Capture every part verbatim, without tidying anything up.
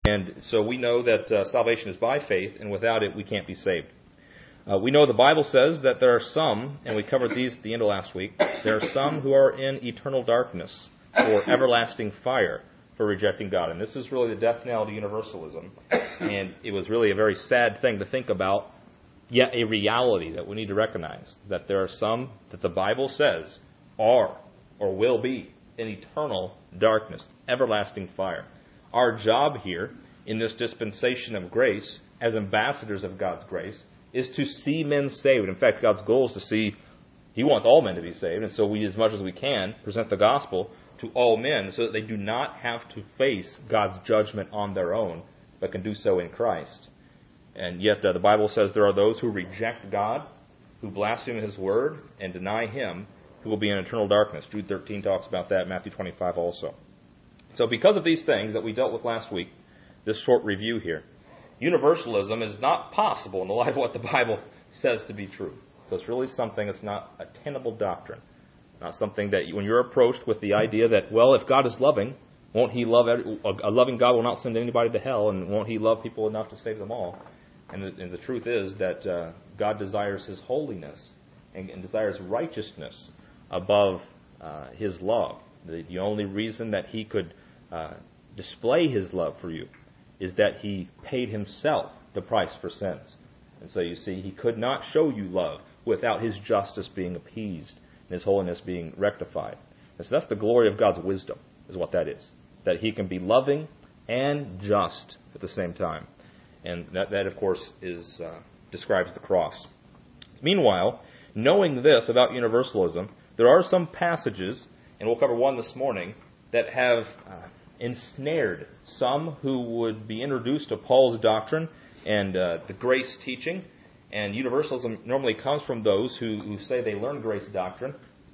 And so we know that uh, salvation is by faith, and without it we can't be saved. Uh, we know the Bible says that there are some, and we covered these at the end of last week, there are some who are in eternal darkness or everlasting fire for rejecting God. And this is really the death knell to universalism. And it was really a very sad thing to think about, yet a reality that we need to recognize, that there are some that the Bible says are or will be in eternal darkness, everlasting fire. Our job here in this dispensation of grace, as ambassadors of God's grace, is to see men saved. In fact, God's goal is to see, He wants all men to be saved, and so we, as much as we can, present the gospel to all men so that they do not have to face God's judgment on their own, but can do so in Christ. And yet uh, the Bible says there are those who reject God, who blaspheme His word, and deny Him, who will be in eternal darkness. Jude thirteen talks about that, Matthew twenty-five also. So because of these things that we dealt with last week, this short review here, universalism is not possible in the light of what the Bible says to be true. So it's really something that's not a tenable doctrine. Not something that when you're approached with the idea that, well, if God is loving, won't He love, every, a loving God will not send anybody to hell, and won't He love people enough to save them all? And the, and the truth is that uh, God desires His holiness and, and desires righteousness above uh, His love. The, the only reason that He could uh, display His love for you is that He paid Himself the price for sins. And so you see, He could not show you love without His justice being appeased and His holiness being rectified. And so that's the glory of God's wisdom, is what that is. That He can be loving and just at the same time. And that, that of course, is uh, describes the cross. Meanwhile, knowing this about universalism, there are some passages, and we'll cover one this morning, that have uh, ensnared some who would be introduced to Paul's doctrine and uh, the grace teaching. And universalism normally comes from those who, who say they learn grace doctrine.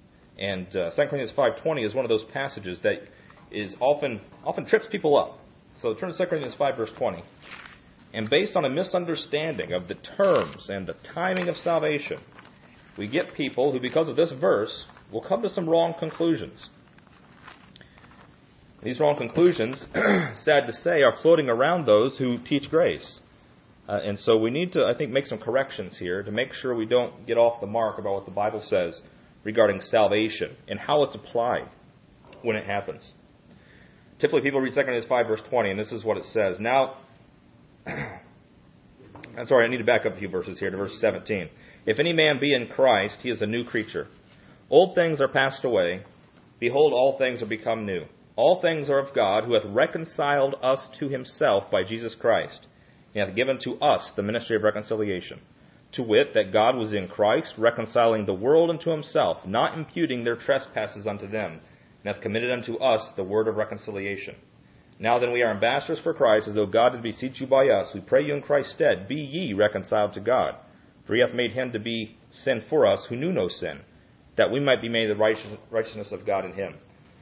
And uh, Second Corinthians five twenty is one of those passages that is often often trips people up. So turn to Second Corinthians five, verse twenty. And based on a misunderstanding of the terms and the timing of salvation, we get people who, because of this verse, will come to some wrong conclusions. These wrong conclusions, sad to say, are floating around those who teach grace. Uh, and so we need to, I think, make some corrections here to make sure we don't get off the mark about what the Bible says regarding salvation and how it's applied when it happens. Typically, people read Second Corinthians five, verse twenty, and this is what it says. Now, I'm sorry, I need to back up a few verses here to verse seventeen. If any man be in Christ, he is a new creature. Old things are passed away. Behold, all things are become new. All things are of God, who hath reconciled us to Himself by Jesus Christ. He hath given to us the ministry of reconciliation. To wit, that God was in Christ, reconciling the world unto Himself, not imputing their trespasses unto them, and hath committed unto us the word of reconciliation. Now then we are ambassadors for Christ, as though God did beseech you by us. We pray you in Christ's stead, be ye reconciled to God. For He hath made Him to be sin for us, who knew no sin, that we might be made the righteousness of God in Him.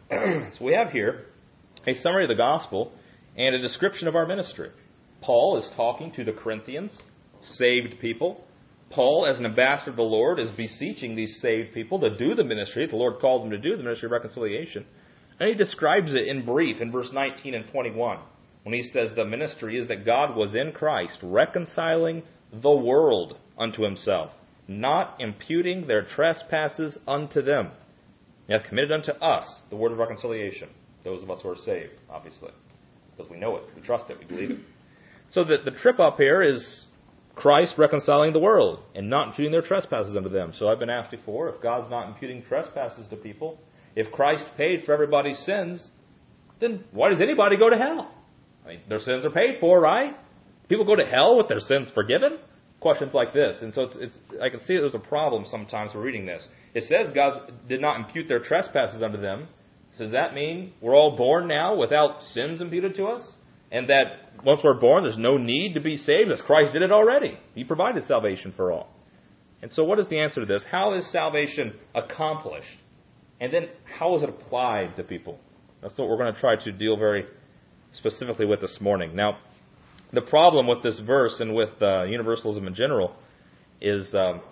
So we have here a summary of the gospel and a description of our ministry. Paul is talking to the Corinthians, saved people. Paul, as an ambassador of the Lord, is beseeching these saved people to do the ministry that the Lord called them to do, the ministry of reconciliation. And he describes it in brief in verse nineteen and twenty-one, when he says the ministry is that God was in Christ, reconciling the world unto Himself, not imputing their trespasses unto them. He hath committed unto us the word of reconciliation. Those of us who are saved, obviously. Because we know it, we trust it, we believe it. So the, the trip up here is Christ reconciling the world and not imputing their trespasses unto them. So I've been asked before, if God's not imputing trespasses to people, if Christ paid for everybody's sins, then why does anybody go to hell? I mean, their sins are paid for, right? People go to hell with their sins forgiven? Questions like this. And so it's, it's I can see there's a problem sometimes with reading this. It says God did not impute their trespasses unto them. So does that mean we're all born now without sins imputed to us? And that once we're born, there's no need to be saved, as Christ did it already. He provided salvation for all. And so what is the answer to this? How is salvation accomplished? And then how is it applied to people? That's what we're going to try to deal very specifically with this morning. Now, the problem with this verse and with uh, universalism in general is, um,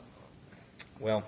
well,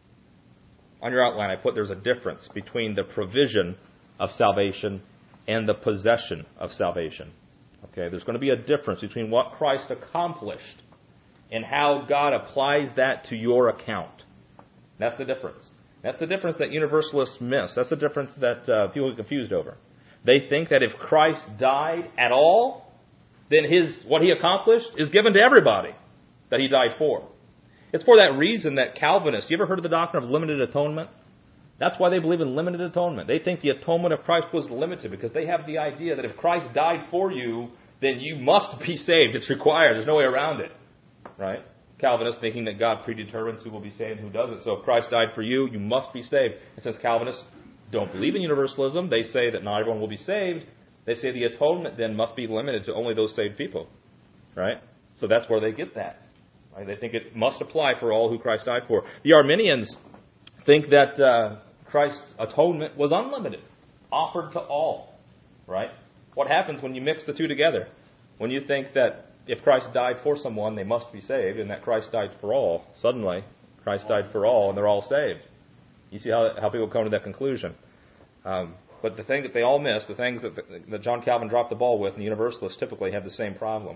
on your outline I put there's a difference between the provision of salvation and the possession of salvation. Okay, there's going to be a difference between what Christ accomplished and how God applies that to your account. That's the difference. That's the difference that universalists miss. That's the difference that uh, people get confused over. They think that if Christ died at all, then his what he accomplished is given to everybody that he died for. It's for that reason that Calvinists, you ever heard of the doctrine of limited atonement? That's why they believe in limited atonement. They think the atonement of Christ was limited because they have the idea that if Christ died for you, then you must be saved. It's required. There's no way around it. Right? Calvinists thinking that God predetermines who will be saved and who doesn't. So if Christ died for you, you must be saved. And since Calvinists don't believe in universalism, they say that not everyone will be saved. They say the atonement then must be limited to only those saved people. Right? So that's where they get that. Right? They think it must apply for all who Christ died for. The Arminians think that uh, Christ's atonement was unlimited, offered to all. Right? What happens when you mix the two together? When you think that if Christ died for someone, they must be saved, and that Christ died for all, suddenly Christ died for all, and they're all saved. You see how how people come to that conclusion. Um, but the thing that they all miss, the things that, that John Calvin dropped the ball with, and the Universalists typically have the same problem,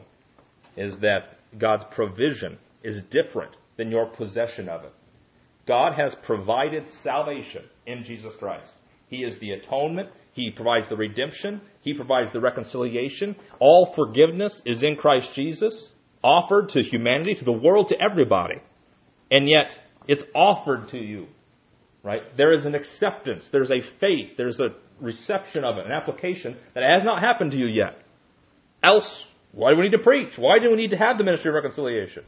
is that God's provision is different than your possession of it. God has provided salvation in Jesus Christ. He is the atonement. He provides the redemption. He provides the reconciliation. All forgiveness is in Christ Jesus, offered to humanity, to the world, to everybody. And yet, it's offered to you. Right? There is an acceptance. There's a faith. There's a reception of it, an application that has not happened to you yet. Else, why do we need to preach? Why do we need to have the ministry of reconciliation?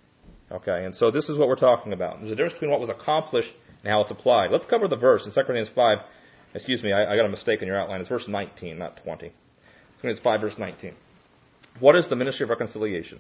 Okay, and so this is what we're talking about. There's a difference between what was accomplished and how it's applied. Let's cover the verse in Second Corinthians five. Excuse me, I, I got a mistake in your outline. It's verse nineteen, not twenty. Second Corinthians five, verse nineteen. What is the ministry of reconciliation?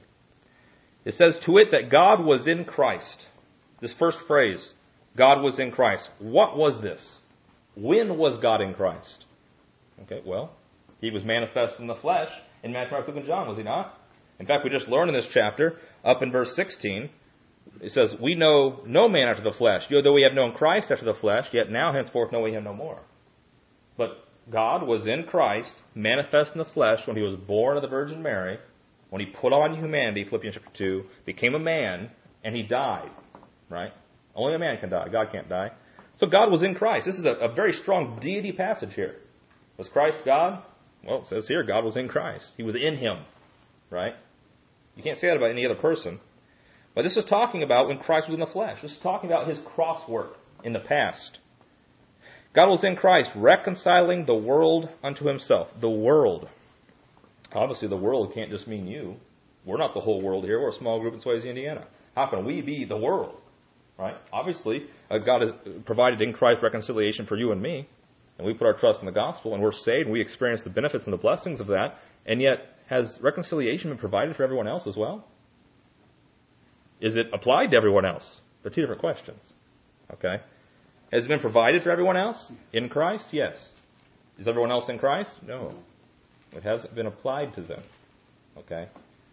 It says, to it that God was in Christ. This first phrase, God was in Christ. What was this? When was God in Christ? Okay, well, he was manifest in the flesh in Matthew, Mark, Luke, and John, was he not? In fact, we just learned in this chapter, up in verse sixteen, it says, we know no man after the flesh. Yea, though we have known Christ after the flesh, yet now henceforth know we him no more. But God was in Christ, manifest in the flesh, when he was born of the Virgin Mary, when he put on humanity, Philippians chapter two, became a man, and he died. Right? Only a man can die. God can't die. So God was in Christ. This is a, a very strong deity passage here. Was Christ God? Well, it says here, God was in Christ. He was in him. Right? You can't say that about any other person. But this is talking about when Christ was in the flesh. This is talking about his cross work in the past. God was in Christ, reconciling the world unto himself. The world. Obviously, the world can't just mean you. We're not the whole world here. We're a small group in Swayze, Indiana. How can we be the world? Right? Obviously, uh, God has provided in Christ reconciliation for you and me. And we put our trust in the gospel, and we're saved, and we experience the benefits and the blessings of that. And yet, has reconciliation been provided for everyone else as well? Is it applied to everyone else? They're two different questions. Okay? Has it been provided for everyone else? In Christ? Yes. Is everyone else in Christ? No. It hasn't been applied to them. Okay?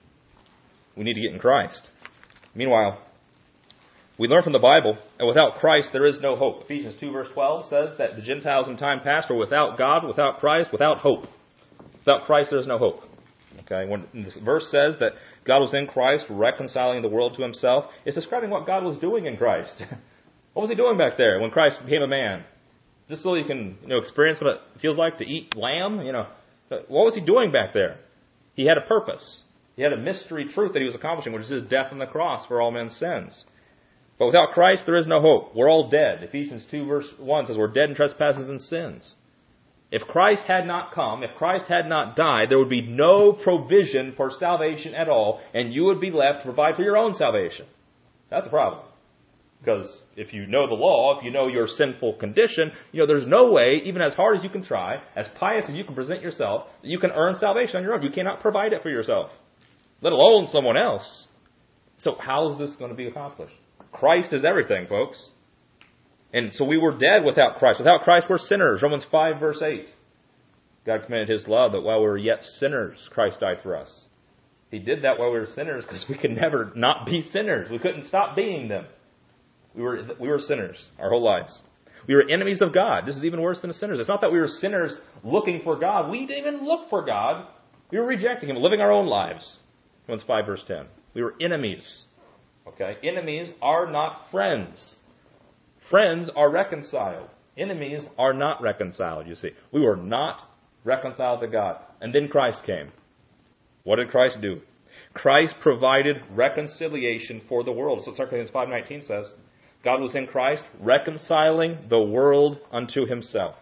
We need to get in Christ. Meanwhile, we learn from the Bible that without Christ there is no hope. Ephesians two verse twelve says that the Gentiles in time past were without God, without Christ, without hope. Without Christ there is no hope. Okay? When this verse says that God was in Christ, reconciling the world to himself, it's describing what God was doing in Christ. What was he doing back there when Christ became a man? Just so you can, you know, experience what it feels like to eat lamb, you know. What was he doing back there? He had a purpose. He had a mystery truth that he was accomplishing, which is his death on the cross for all men's sins. But without Christ, there is no hope. We're all dead. Ephesians two verse one says we're dead in trespasses and sins. If Christ had not come, if Christ had not died, there would be no provision for salvation at all, and you would be left to provide for your own salvation. That's a problem. Because if you know the law, if you know your sinful condition, you know there's no way, even as hard as you can try, as pious as you can present yourself, that you can earn salvation on your own. You cannot provide it for yourself, let alone someone else. So how is this going to be accomplished? Christ is everything, folks. And so we were dead without Christ. Without Christ, we're sinners. Romans five, verse eight. God commended his love that while we were yet sinners, Christ died for us. He did that while we were sinners because we could never not be sinners. We couldn't stop being them. We were we were sinners our whole lives. We were enemies of God. This is even worse than sinners. It's not that we were sinners looking for God. We didn't even look for God. We were rejecting him, living our own lives. Romans five, verse ten. We were enemies. Okay? Enemies are not friends. Friends are reconciled. Enemies are not reconciled, you see. We were not reconciled to God. And then Christ came. What did Christ do? Christ provided reconciliation for the world. So Second Corinthians five nineteen says, God was in Christ reconciling the world unto himself.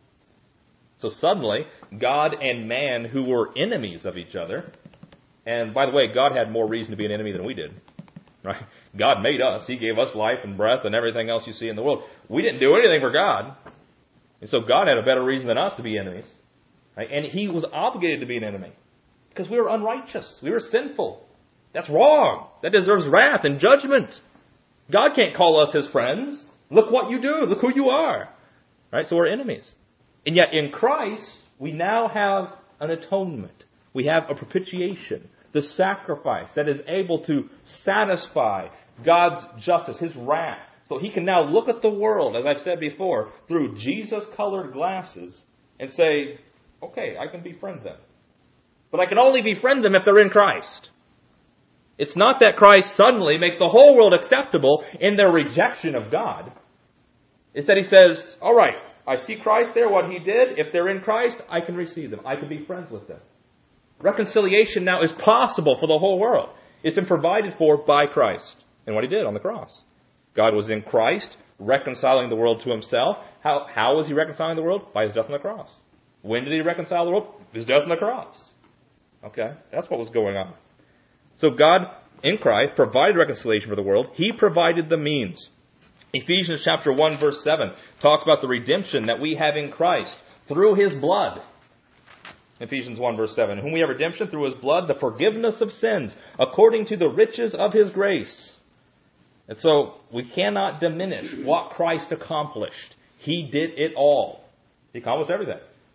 So suddenly, God and man, who were enemies of each other, and by the way, God had more reason to be an enemy than we did. Right? God made us. He gave us life and breath and everything else you see in the world. We didn't do anything for God. And so God had a better reason than us to be enemies. Right? And he was obligated to be an enemy. Because we were unrighteous. We were sinful. That's wrong. That deserves wrath and judgment. God can't call us his friends. Look what you do. Look who you are. Right? So we're enemies. And yet in Christ, we now have an atonement. We have a propitiation. The sacrifice that is able to satisfy God's justice, his wrath. So he can now look at the world, as I've said before, through Jesus-colored glasses and say, okay, I can befriend them. But I can only befriend them if they're in Christ. It's not that Christ suddenly makes the whole world acceptable in their rejection of God. It's that he says, all right, I see Christ there, what he did. If they're in Christ, I can receive them. I can be friends with them. Reconciliation now is possible for the whole world. It's been provided for by Christ and what he did on the cross. God was in Christ, reconciling the world to himself. How, how was he reconciling the world? By his death on the cross. When did he reconcile the world? His death on the cross. Okay, that's what was going on. So God, in Christ, provided reconciliation for the world. He provided the means. Ephesians chapter one, verse seven talks about the redemption that we have in Christ through his blood. Ephesians one, verse seven. Whom we have redemption through his blood, the forgiveness of sins, according to the riches of his grace. And so we cannot diminish what Christ accomplished. He did it all. He accomplished everything.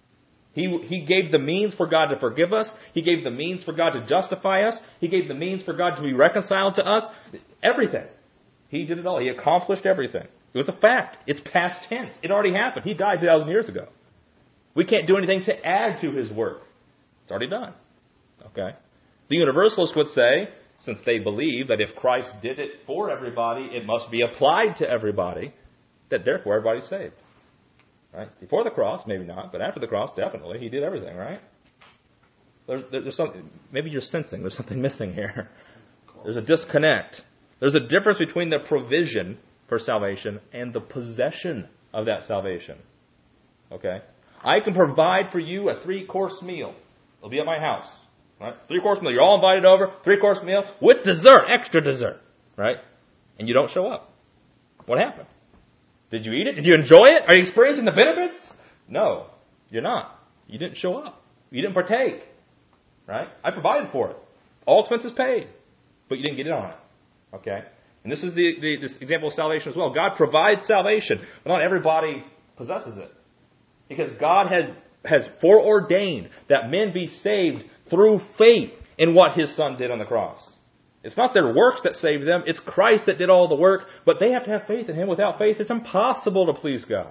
He, he gave the means for God to forgive us. He gave the means for God to justify us. He gave the means for God to be reconciled to us. Everything. He did it all. He accomplished everything. It was a fact. It's past tense. It already happened. He died two thousand years ago. We can't do anything to add to his work. It's already done. Okay? The Universalists would say, since they believe that if Christ did it for everybody, it must be applied to everybody, that therefore everybody's saved. Right? Before the cross, maybe not, but after the cross, definitely. He did everything, right? There's, there's something, maybe you're sensing there's something missing here. There's a disconnect. There's a difference between the provision for salvation and the possession of that salvation. Okay? I can provide for you a three-course meal. It'll be at my house. Right? Three-course meal. You're all invited over. Three-course meal with dessert, extra dessert. Right? And you don't show up. What happened? Did you eat it? Did you enjoy it? Are you experiencing the benefits? No, you're not. You didn't show up. You didn't partake. Right? I provided for it. All expenses paid. But you didn't get in on it. Okay? And this is the, the this example of salvation as well. God provides salvation, but not everybody possesses it. Because God has, has foreordained that men be saved through faith in what his Son did on the cross. It's not their works that saved them. It's Christ that did all the work. But they have to have faith in him. Without faith, it's impossible to please God.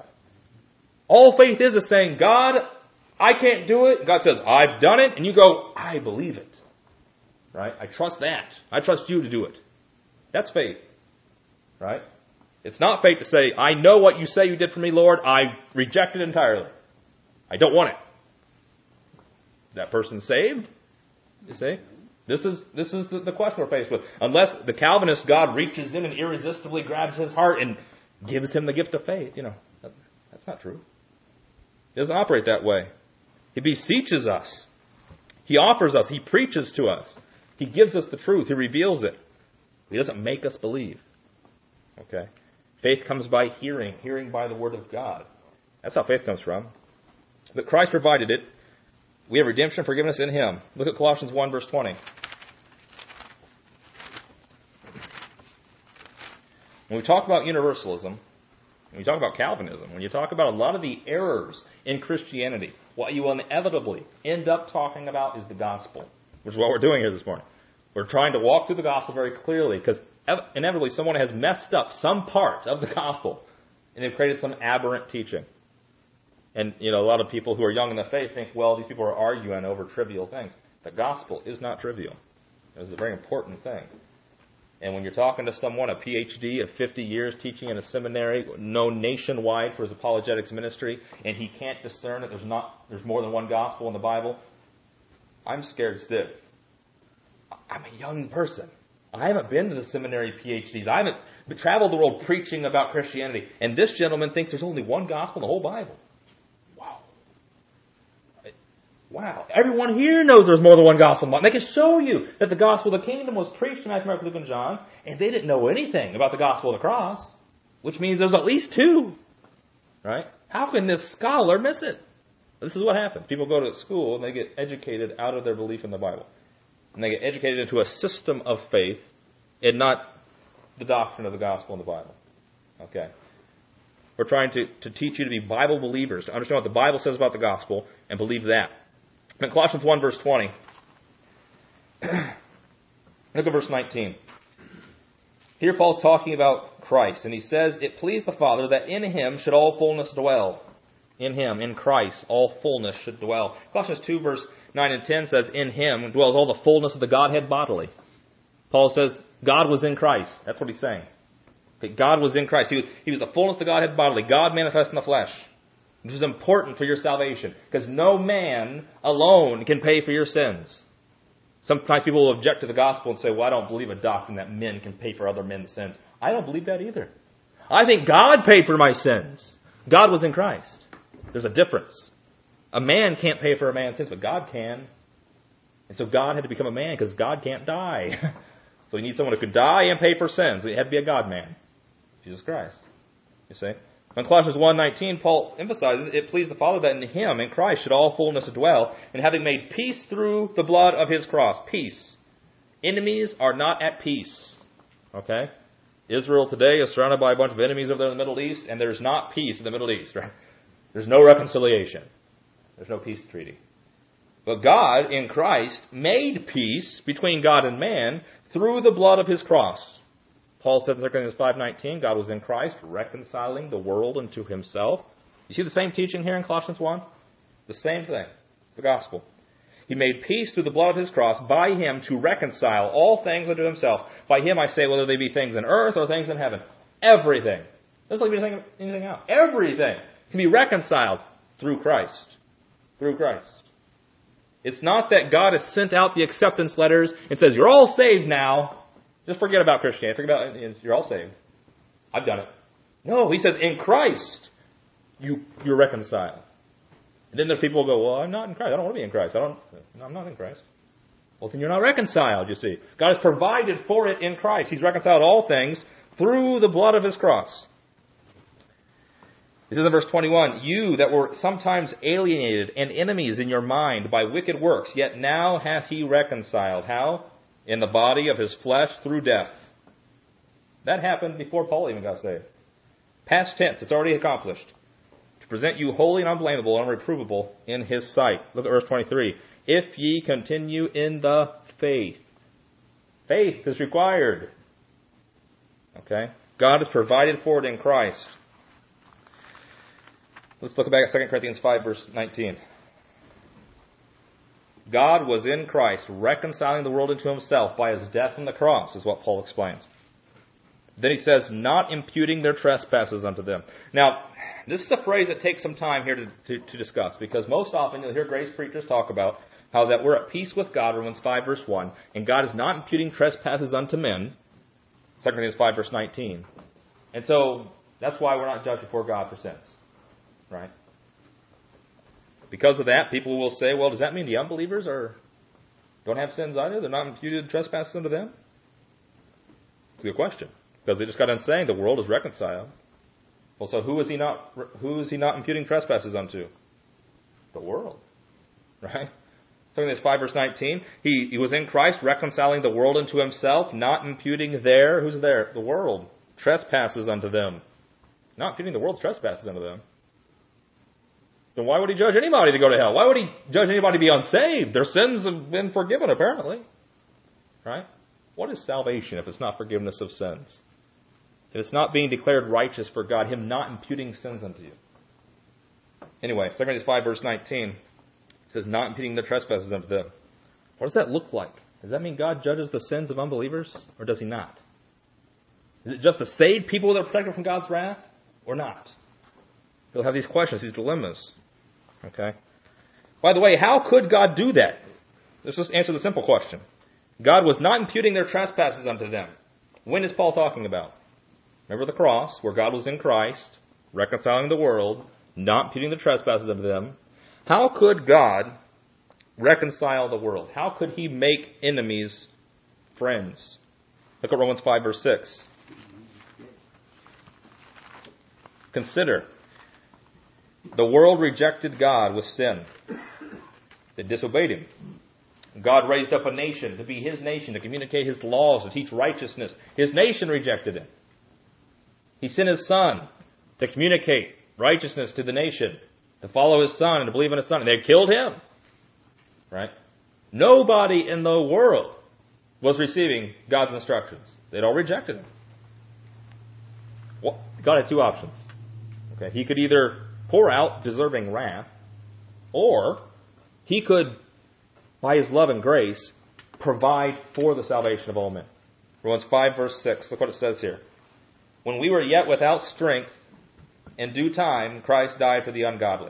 All faith is is saying, God, I can't do it. God says, I've done it. And you go, I believe it. Right? I trust that. I trust you to do it. That's faith. Right? It's not faith to say, I know what you say you did for me, Lord. I reject it entirely. I don't want it. That person's saved. You see? This is this is the, the question we're faced with. Unless the Calvinist God reaches in and irresistibly grabs his heart and gives him the gift of faith. You know, that, that's not true. It doesn't operate that way. He beseeches us. He offers us. He preaches to us. He gives us the truth. He reveals it. He doesn't make us believe. Okay? Faith comes by hearing. Hearing by the word of God. That's how faith comes from. But Christ provided it. We have redemption, forgiveness in him. Look at Colossians one, verse twenty. When we talk about universalism, when we talk about Calvinism, when you talk about a lot of the errors in Christianity, what you will inevitably end up talking about is the gospel, which is what we're doing here this morning. We're trying to walk through the gospel very clearly because inevitably someone has messed up some part of the gospel and they've created some aberrant teaching. And, you know, a lot of people who are young in the faith think, well, these people are arguing over trivial things. The gospel is not trivial. It is a very important thing. And when you're talking to someone, a P H D of fifty years teaching in a seminary, known nationwide for his apologetics ministry, and he can't discern that there's not there's more than one gospel in the Bible, I'm scared stiff. I'm a young person. I haven't been to the seminary P H Ds. I haven't traveled the world preaching about Christianity. And this gentleman thinks there's only one gospel in the whole Bible. Wow. Wow. Everyone here knows there's more than one gospel. They can show you that the gospel of the kingdom was preached in Matthew, Mark, Luke, and John, and they didn't know anything about the gospel of the cross, which means there's at least two. Right? How can this scholar miss it? This is what happens. People go to school and they get educated out of their belief in the Bible. And they get educated into a system of faith and not the doctrine of the gospel in the Bible. Okay? We're trying to, to teach you to be Bible believers, to understand what the Bible says about the gospel and believe that. In Colossians one, verse twenty, look at verse nineteen. Here Paul's talking about Christ, and he says, "It pleased the Father that in him should all fullness dwell." In him, in Christ, all fullness should dwell. Colossians two, verse nine and ten says, "In him dwells all the fullness of the Godhead bodily." Paul says, God was in Christ. That's what he's saying. Okay, God was in Christ. He was, he was the fullness of the Godhead bodily. God manifest in the flesh. This is important for your salvation, because no man alone can pay for your sins. Sometimes people will object to the gospel and say, well, I don't believe a doctrine that men can pay for other men's sins. I don't believe that either. I think God paid for my sins. God was in Christ. There's a difference. A man can't pay for a man's sins, but God can. And so God had to become a man because God can't die. So you need someone who could die and pay for sins. It had to be a God-man. Jesus Christ. You see? In Colossians one nineteen, Paul emphasizes, "It pleased the Father that in him, in Christ, should all fullness dwell, and having made peace through the blood of his cross." Peace. Enemies are not at peace. Okay? Israel today is surrounded by a bunch of enemies over there in the Middle East, and there's not peace in the Middle East, right? There's no reconciliation. There's no peace treaty. But God, in Christ, made peace between God and man through the blood of his cross. Paul said in Second Corinthians five nineteen, God was in Christ, reconciling the world unto himself. You see the same teaching here in Colossians one? The same thing. The gospel. He made peace through the blood of his cross, by him to reconcile all things unto himself. By him I say, whether they be things in earth or things in heaven. Everything. Doesn't leave anything, anything out. Everything can be reconciled through Christ. Through Christ. It's not that God has sent out the acceptance letters and says, you're all saved now. Just forget about Christianity. Forget about it. You're all saved. I've done it. No, he says, in Christ, you, you're reconciled. And then the people will go, well, I'm not in Christ. I don't want to be in Christ. I don't, I'm not in Christ. Well, then you're not reconciled, you see. God has provided for it in Christ. He's reconciled all things through the blood of his cross. This is in verse twenty-one. You that were sometimes alienated and enemies in your mind by wicked works, yet now hath he reconciled. How? In the body of his flesh through death. That happened before Paul even got saved. Past tense, it's already accomplished. To present you holy and unblameable and unreprovable in his sight. Look at verse twenty-three. If ye continue in the faith. Faith is required. Okay? God has provided for it in Christ. Let's look back at Second Corinthians five, verse nineteen. God was in Christ, reconciling the world unto himself by his death on the cross, is what Paul explains. Then he says, not imputing their trespasses unto them. Now, this is a phrase that takes some time here to, to, to discuss, because most often you'll hear grace preachers talk about how that we're at peace with God, Romans five, verse one, and God is not imputing trespasses unto men, Second Corinthians five, verse nineteen. And so, that's why we're not judged before God for sins. Right? Because of that, people will say, well, does that mean the unbelievers are don't have sins either? They're not imputed trespasses unto them? It's a good question. Because they just got done saying the world is reconciled. Well, so who is he not who is he not imputing trespasses unto? The world. Right? Second Corinthians five, verse nineteen. He, he was in Christ, reconciling the world unto himself, not imputing their, who's there? The world. Trespasses unto them. Not imputing the world's trespasses unto them. Then why would he judge anybody to go to hell? Why would he judge anybody to be unsaved? Their sins have been forgiven, apparently. Right? What is salvation if it's not forgiveness of sins? If it's not being declared righteous for God, him not imputing sins unto you. Anyway, Second Corinthians five, verse nineteen says, not imputing the trespasses unto them. What does that look like? Does that mean God judges the sins of unbelievers, or does he not? Is it just the saved people that are protected from God's wrath, or not? He'll have these questions, these dilemmas. Okay? By the way, how could God do that? Let's just answer the simple question. God was not imputing their trespasses unto them. When is Paul talking about? Remember the cross, where God was in Christ, reconciling the world, not imputing the trespasses unto them. How could God reconcile the world? How could he make enemies friends? Look at Romans five, verse six. Consider, the world rejected God with sin. They disobeyed him. God raised up a nation to be his nation, to communicate his laws, to teach righteousness. His nation rejected him. He sent his son to communicate righteousness to the nation, to follow his son and to believe in his son. And they killed him. Right? Nobody in the world was receiving God's instructions. They'd all rejected him. Well, God had two options. Okay, he could either pour out deserving wrath, or he could, by his love and grace, provide for the salvation of all men. Romans five, verse six, look what it says here. When we were yet without strength, in due time, Christ died for the ungodly.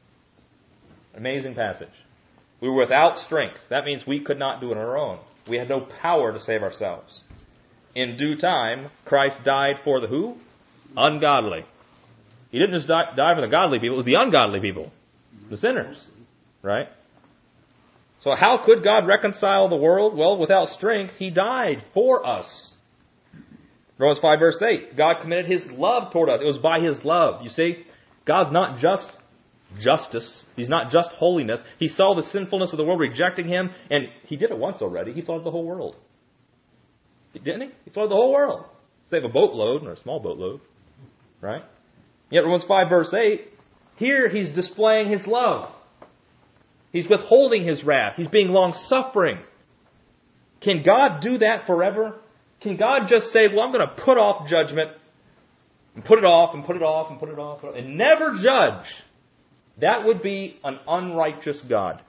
Amazing passage. We were without strength. That means we could not do it on our own. We had no power to save ourselves. In due time, Christ died for the who? Ungodly. He didn't just die, die for the godly people. It was the ungodly people. The sinners. Right? So how could God reconcile the world? Well, without strength, he died for us. Romans five, verse eight. God committed his love toward us. It was by his love. You see, God's not just justice. He's not just holiness. He saw the sinfulness of the world rejecting him, and he did it once already. He flooded the whole world. Didn't he? He flooded the whole world. Save a boatload, or a small boatload. Right? Yet Romans five, verse eight, here he's displaying his love. He's withholding his wrath. He's being long-suffering. Can God do that forever? Can God just say, well, I'm going to put off judgment, and put it off, and put it off, and put it off, and never judge? That would be an unrighteous God.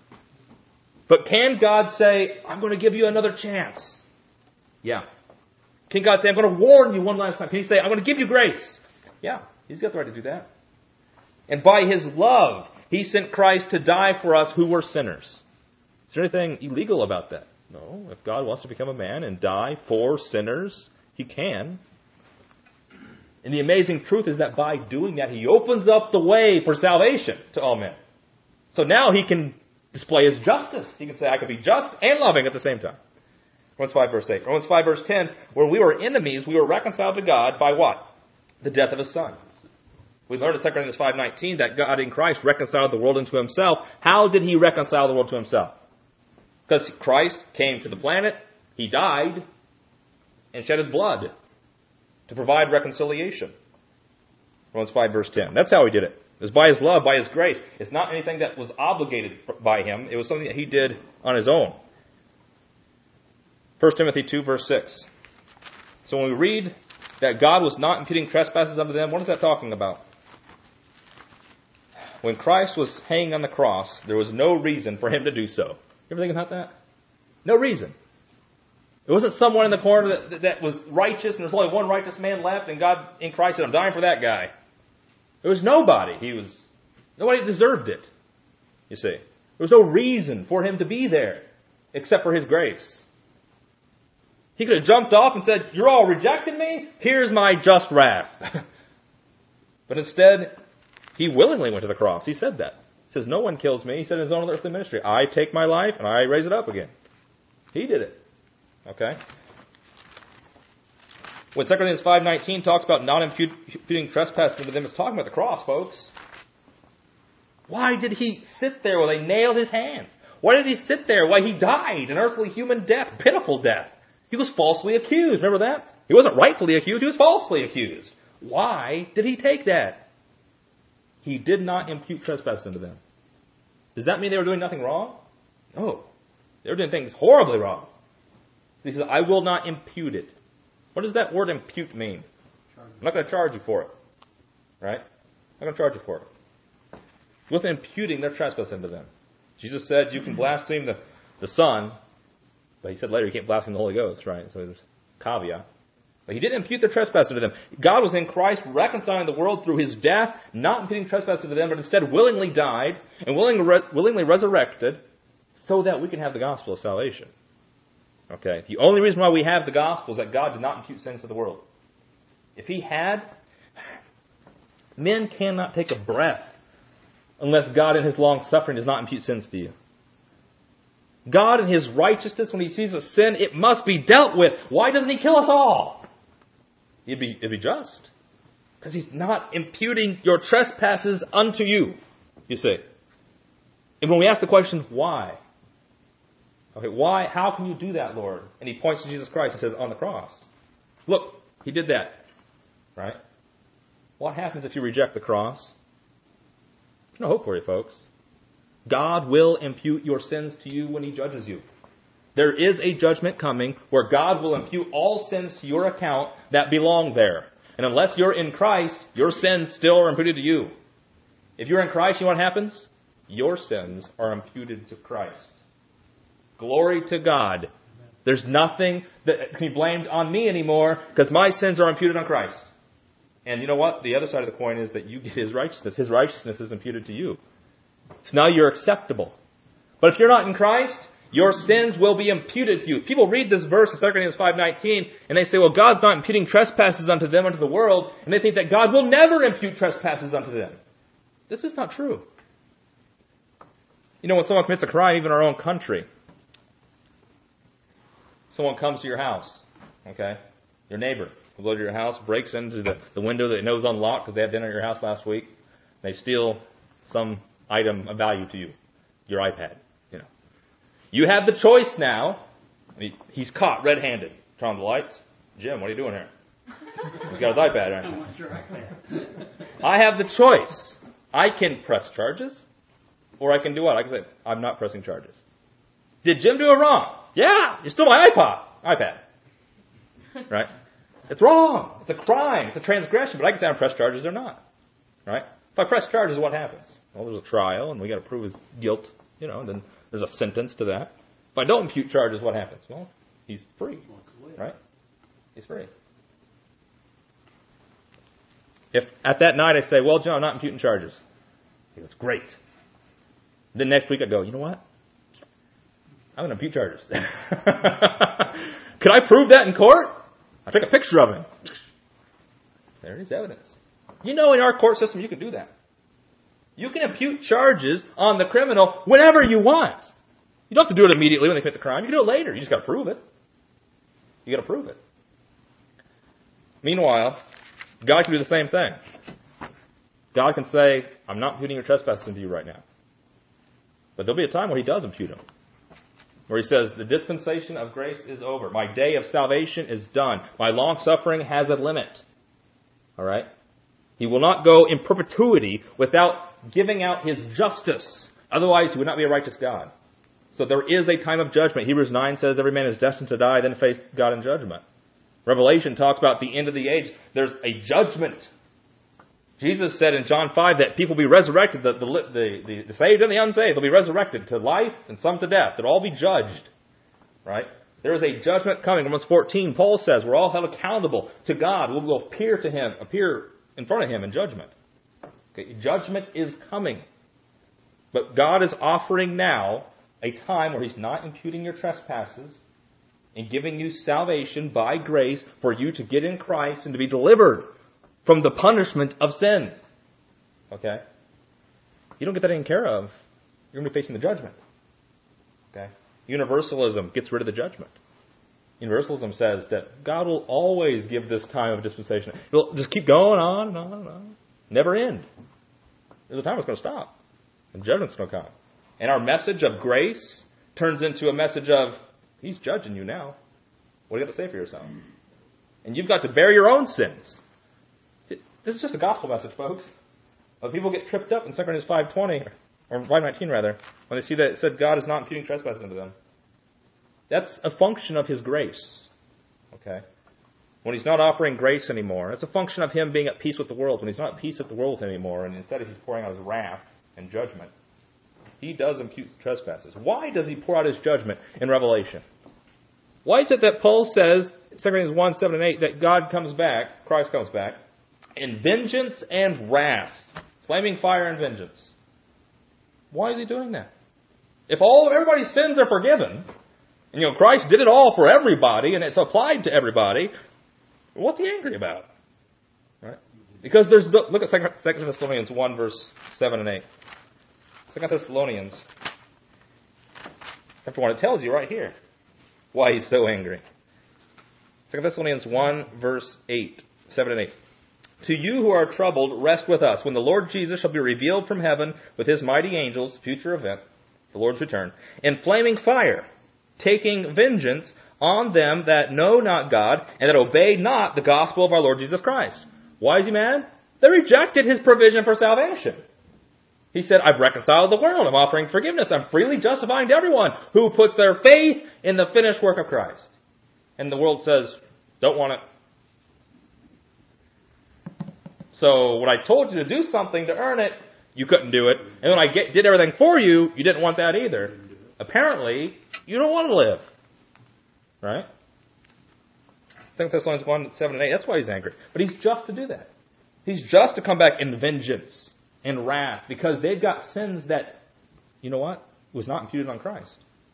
But can God say, I'm going to give you another chance? Yeah. Can God say, I'm going to warn you one last time? Can he say, I'm going to give you grace? Yeah, he's got the right to do that. And by his love, he sent Christ to die for us who were sinners. Is there anything illegal about that? No. If God wants to become a man and die for sinners, he can. And the amazing truth is that by doing that, he opens up the way for salvation to all men. So now he can display his justice. He can say, I can be just and loving at the same time. Romans five, verse eight. Romans five, verse ten, where we were enemies, we were reconciled to God by what? The death of his son. We learned in Second Corinthians five nineteen that God in Christ reconciled the world unto himself. How did he reconcile the world to himself? Because Christ came to the planet, he died, and shed his blood to provide reconciliation. Romans five, verse ten. That's how he did it. It was by his love, by his grace. It's not anything that was obligated by him. It was something that he did on his own. First Timothy two, verse six. So when we read that God was not imputing trespasses unto them, what is that talking about? When Christ was hanging on the cross, there was no reason for him to do so. You ever think about that? No reason. It wasn't someone in the corner that, that was righteous and there's only one righteous man left and God in Christ said, I'm dying for that guy. It was nobody. He was, nobody deserved it. You see. There was no reason for him to be there except for his grace. He could have jumped off and said, you're all rejecting me? Here's my just wrath. But instead, he willingly went to the cross. He said that. He says, no one kills me. He said in his own earthly ministry, I take my life and I raise it up again. He did it. Okay? When Second Corinthians five nineteen talks about not imputing trespasses to them, it's talking about the cross, folks. Why did he sit there while they nailed his hands? Why did he sit there while he died an earthly human death, pitiful death? He was falsely accused. Remember that? He wasn't rightfully accused. He was falsely accused. Why did he take that? He did not impute trespass into them. Does that mean they were doing nothing wrong? No. They were doing things horribly wrong. He says, I will not impute it. What does that word impute mean? I'm not going to charge you for it. Right? I'm not going to charge you for it. He wasn't imputing their trespass into them. Jesus said you can blaspheme the, the Son, but he said later you can't blaspheme the Holy Ghost, right? So there's a caveat. But he didn't impute their trespasses to them. God was in Christ reconciling the world through his death, not imputing trespasses to them, but instead willingly died and willingly, willingly resurrected so that we can have the gospel of salvation. Okay? The only reason why we have the gospel is that God did not impute sins to the world. If he had, men cannot take a breath unless God in his long suffering does not impute sins to you. God in his righteousness, when he sees a sin, it must be dealt with. Why doesn't he kill us all? It'd be, it'd be just. Because he's not imputing your trespasses unto you, you see. And when we ask the question, why? Okay, why? How can you do that, Lord? And he points to Jesus Christ and says, on the cross. Look, he did that. Right? What happens if you reject the cross? There's no hope for you, folks. God will impute your sins to you when he judges you. There is a judgment coming where God will impute all sins to your account that belong there. And unless you're in Christ, your sins still are imputed to you. If you're in Christ, you know what happens? Your sins are imputed to Christ. Glory to God. There's nothing that can be blamed on me anymore because my sins are imputed on Christ. And you know what? The other side of the coin is that you get his righteousness. His righteousness is imputed to you. So now you're acceptable. But if you're not in Christ, your sins will be imputed to you. People read this verse in Second Corinthians five nineteen, and they say, well, God's not imputing trespasses unto them, unto the world, and they think that God will never impute trespasses unto them. This is not true. You know, when someone commits a crime, even in our own country, someone comes to your house, okay? Your neighbor will go to your house, breaks into the, the window that they know is unlocked because they had dinner at your house last week. They steal some item of value to you, your iPad. You know, you have the choice now. I mean, he's caught red-handed. Turn on the lights. Jim, what are you doing here? He's got his iPad, right? I have the choice. I can press charges, or I can do what? I can say, I'm not pressing charges. Did Jim do it wrong? Yeah, you stole my iPod, iPad. Right? It's wrong. It's a crime. It's a transgression. But I can say I'm press charges or not. Right? If I press charges, what happens? Well, there's a trial, and we got to prove his guilt. You know, and then there's a sentence to that. If I don't impute charges, what happens? Well, he's free. Right? He's free. If at that night I say, well, John, I'm not imputing charges. He goes, great. Then next week I go, you know what? I'm going to impute charges. Could I prove that in court? I take a picture of him. There is evidence. You know, in our court system, you can do that. You can impute charges on the criminal whenever you want. You don't have to do it immediately when they commit the crime. You can do it later. You just got to prove it. You got to prove it. Meanwhile, God can do the same thing. God can say, I'm not imputing your trespasses into you right now. But there'll be a time where he does impute them. Where he says, the dispensation of grace is over. My day of salvation is done. My long suffering has a limit. All right? He will not go in perpetuity without giving out his justice. Otherwise, he would not be a righteous God. So there is a time of judgment. Hebrews nine says every man is destined to die, then face God in judgment. Revelation talks about the end of the age. There's a judgment. Jesus said in John five that people will be resurrected, the, the, the, the saved and the unsaved, they'll be resurrected to life and some to death. They'll all be judged. Right? There is a judgment coming. Romans fourteen, Paul says we're all held accountable to God. We will appear to him, appear in front of him in judgment. Okay? Judgment is coming. But God is offering now a time where he's not imputing your trespasses and giving you salvation by grace for you to get in Christ and to be delivered from the punishment of sin. Okay? You don't get that taken care of, you're going to be facing the judgment. Okay? Universalism gets rid of the judgment. Universalism says that God will always give this time of dispensation. It'll just keep going on and on and on. Never end. There's a time it's going to stop. And judgment's going to come. And our message of grace turns into a message of, he's judging you now. What do you got to say for yourself? And you've got to bear your own sins. This is just a gospel message, folks. But people get tripped up in Second Corinthians five twenty, or five nineteen rather, when they see that it said God is not imputing trespasses into them. That's a function of his grace. Okay? When he's not offering grace anymore, it's a function of him being at peace with the world. When he's not at peace with the world anymore, and instead he's pouring out his wrath and judgment, He does impute trespasses. Why does he pour out his judgment in Revelation? Why is it that Paul says, Second Corinthians one, seven and eight, that God comes back, Christ comes back, in vengeance and wrath, flaming fire and vengeance? Why is he doing that? If all everybody's sins are forgiven, and you know Christ did it all for everybody, and it's applied to everybody, what's he angry about? Right? Because there's look at Second Thessalonians one, verse seven and eight. Second Thessalonians chapter one, it tells you right here why he's so angry. Second Thessalonians one, verse eight, seven and eight. To you who are troubled, rest with us when the Lord Jesus shall be revealed from heaven with his mighty angels, future event, the Lord's return, in flaming fire, taking vengeance on them that know not God and that obey not the gospel of our Lord Jesus Christ. Why is he mad? They rejected his provision for salvation. He said, I've reconciled the world. I'm offering forgiveness. I'm freely justifying to everyone who puts their faith in the finished work of Christ. And the world says, don't want it. So when I told you to do something to earn it, you couldn't do it. And when I get, did everything for you, you didn't want that either. Apparently, you don't want to live. Right? Second Thessalonians one, seven and eight, that's why he's angry. But he's just to do that. He's just to come back in vengeance and wrath because they've got sins that, you know what, was not imputed on Christ.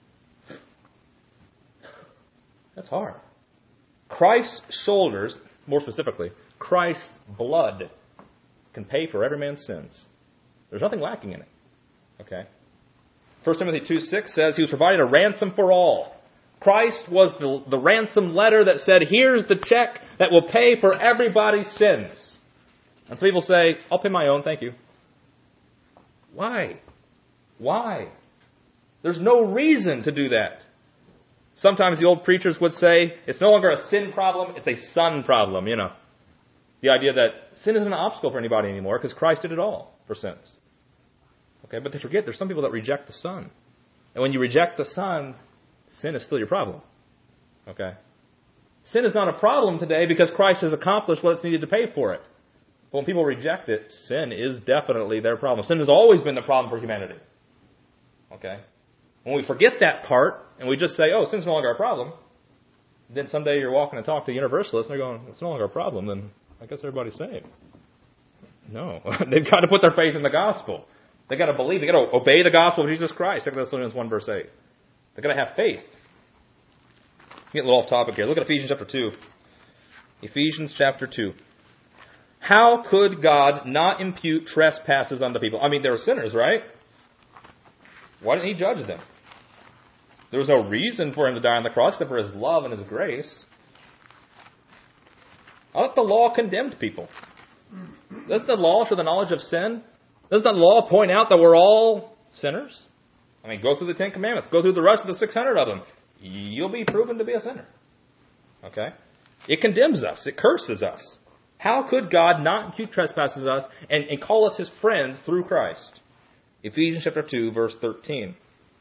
That's hard. Christ's shoulders, more specifically, Christ's blood can pay for every man's sins. There's nothing lacking in it. Okay? First Timothy two six says he was provided a ransom for all. Christ was the, the ransom letter that said, here's the check that will pay for everybody's sins. And some people say, I'll pay my own, thank you. Why? Why? There's no reason to do that. Sometimes the old preachers would say, it's no longer a sin problem, it's a son problem, you know. The idea that sin isn't an obstacle for anybody anymore because Christ did it all for sins. Okay, but they forget there's some people that reject the Son. And when you reject the Son, sin is still your problem. Okay? Sin is not a problem today because Christ has accomplished what's needed to pay for it. But when people reject it, sin is definitely their problem. Sin has always been the problem for humanity. Okay? When we forget that part and we just say, oh, sin's no longer a problem, then someday you're walking and talking to universalists and they're going, it's no longer a problem, then I guess everybody's saved. No. They've got to put their faith in the gospel. They've got to believe. They've got to obey the gospel of Jesus Christ. Second Thessalonians one, verse eight. They've got to have faith. Get a little off topic here. Look at Ephesians chapter two. Ephesians chapter two. How could God not impute trespasses unto people? I mean, they were sinners, right? Why didn't he judge them? There was no reason for him to die on the cross except for his love and his grace. I thought the law condemned people. Doesn't the law show the knowledge of sin? Doesn't the law point out that we're all sinners? I mean, go through the Ten Commandments. Go through the rest of the six hundred of them. You'll be proven to be a sinner. Okay? It condemns us. It curses us. How could God not impute trespasses us and, and call us his friends through Christ? Ephesians chapter two, verse thirteen.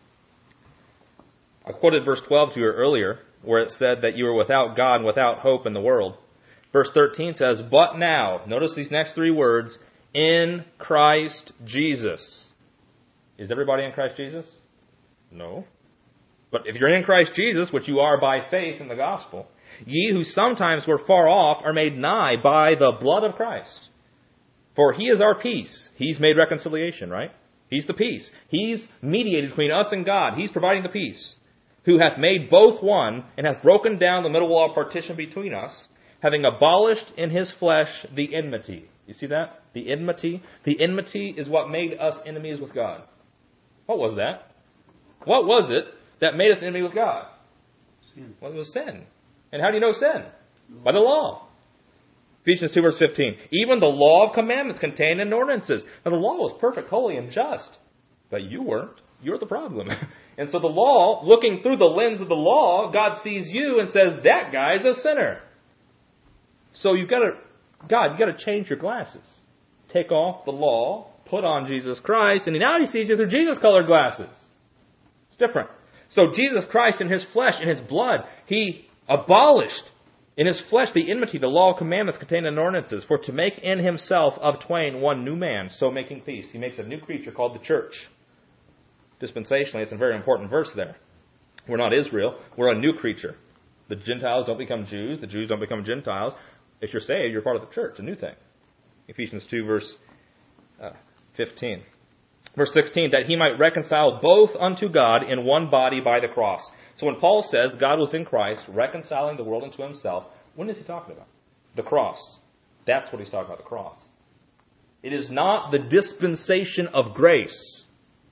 I quoted verse twelve to you earlier, where it said that you were without God and without hope in the world. Verse thirteen says, but now, notice these next three words, in Christ Jesus. Is everybody in Christ Jesus? No. But if you're in Christ Jesus, which you are by faith in the gospel, ye who sometimes were far off are made nigh by the blood of Christ. For he is our peace. He's made reconciliation, right? He's the peace. He's mediated between us and God. He's providing the peace. Who hath made both one, and hath broken down the middle wall of partition between us, having abolished in his flesh the enmity. You see that? The enmity. The enmity is what made us enemies with God. What was that? What was it that made us enemy with God? Sin. Well, it was sin. And how do you know sin? Law. By the law. Ephesians two, verse fifteen. Even the law of commandments contained in ordinances. Now the law was perfect, holy, and just. But you weren't. You're the problem. And so the law, looking through the lens of the law, God sees you and says, that guy's a sinner. So you've got to, God, you've got to change your glasses. Take off the law, put on Jesus Christ, and now he sees you through Jesus-colored glasses. It's different. So Jesus Christ in his flesh, in his blood, he abolished in his flesh the enmity, the law of commandments contained in ordinances, for to make in himself of twain one new man, so making peace. He makes a new creature called the church. dispensationally, it's a very important verse there. We're not Israel. We're a new creature. The Gentiles don't become Jews. The Jews don't become Gentiles. If you're saved, you're part of the church, a new thing. Ephesians two, verse uh, fifteen. Verse sixteen, that he might reconcile both unto God in one body by the cross. So when Paul says God was in Christ, reconciling the world unto himself, what is he talking about? The cross. That's what he's talking about, the cross. It is not the dispensation of grace.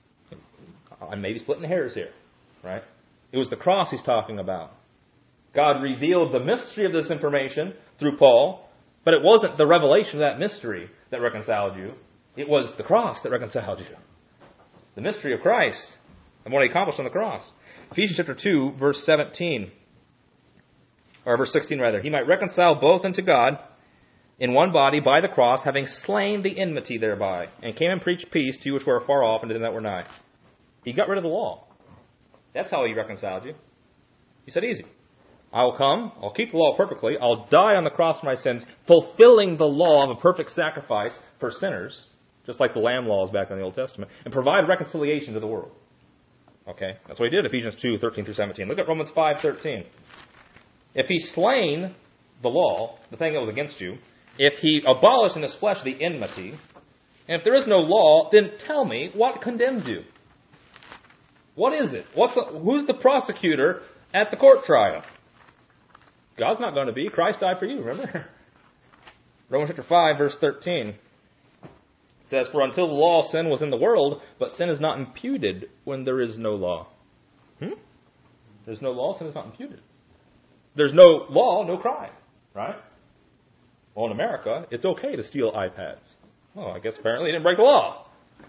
I may be splitting hairs here, right? It was the cross he's talking about. God revealed the mystery of this information through Paul, but it wasn't the revelation of that mystery that reconciled you. It was the cross that reconciled you. The mystery of Christ and what he accomplished on the cross. Ephesians chapter two, verse seventeen, or verse sixteen rather. He might reconcile both unto God in one body by the cross, having slain the enmity thereby, and came and preached peace to you which were afar off and to them that were nigh. He got rid of the law. That's how he reconciled you. He said, easy. I will come, I'll keep the law perfectly, I'll die on the cross for my sins, fulfilling the law of a perfect sacrifice for sinners, just like the lamb laws back in the Old Testament, and provide reconciliation to the world. Okay, that's what he did, Ephesians two, thirteen through seventeen. Look at Romans five, thirteen. If he slain the law, the thing that was against you, if he abolished in his flesh the enmity, and if there is no law, then tell me, what condemns you? What is it? What's the, who's the prosecutor at the court trial? God's not going to be. Christ died for you, remember? Romans chapter five, verse thirteen says, for until the law, sin was in the world, but sin is not imputed when there is no law. Hmm? There's no law, sin is not imputed. There's no law, no crime, right? Well, in America, it's okay to steal iPads. Well, I guess apparently he didn't break the law.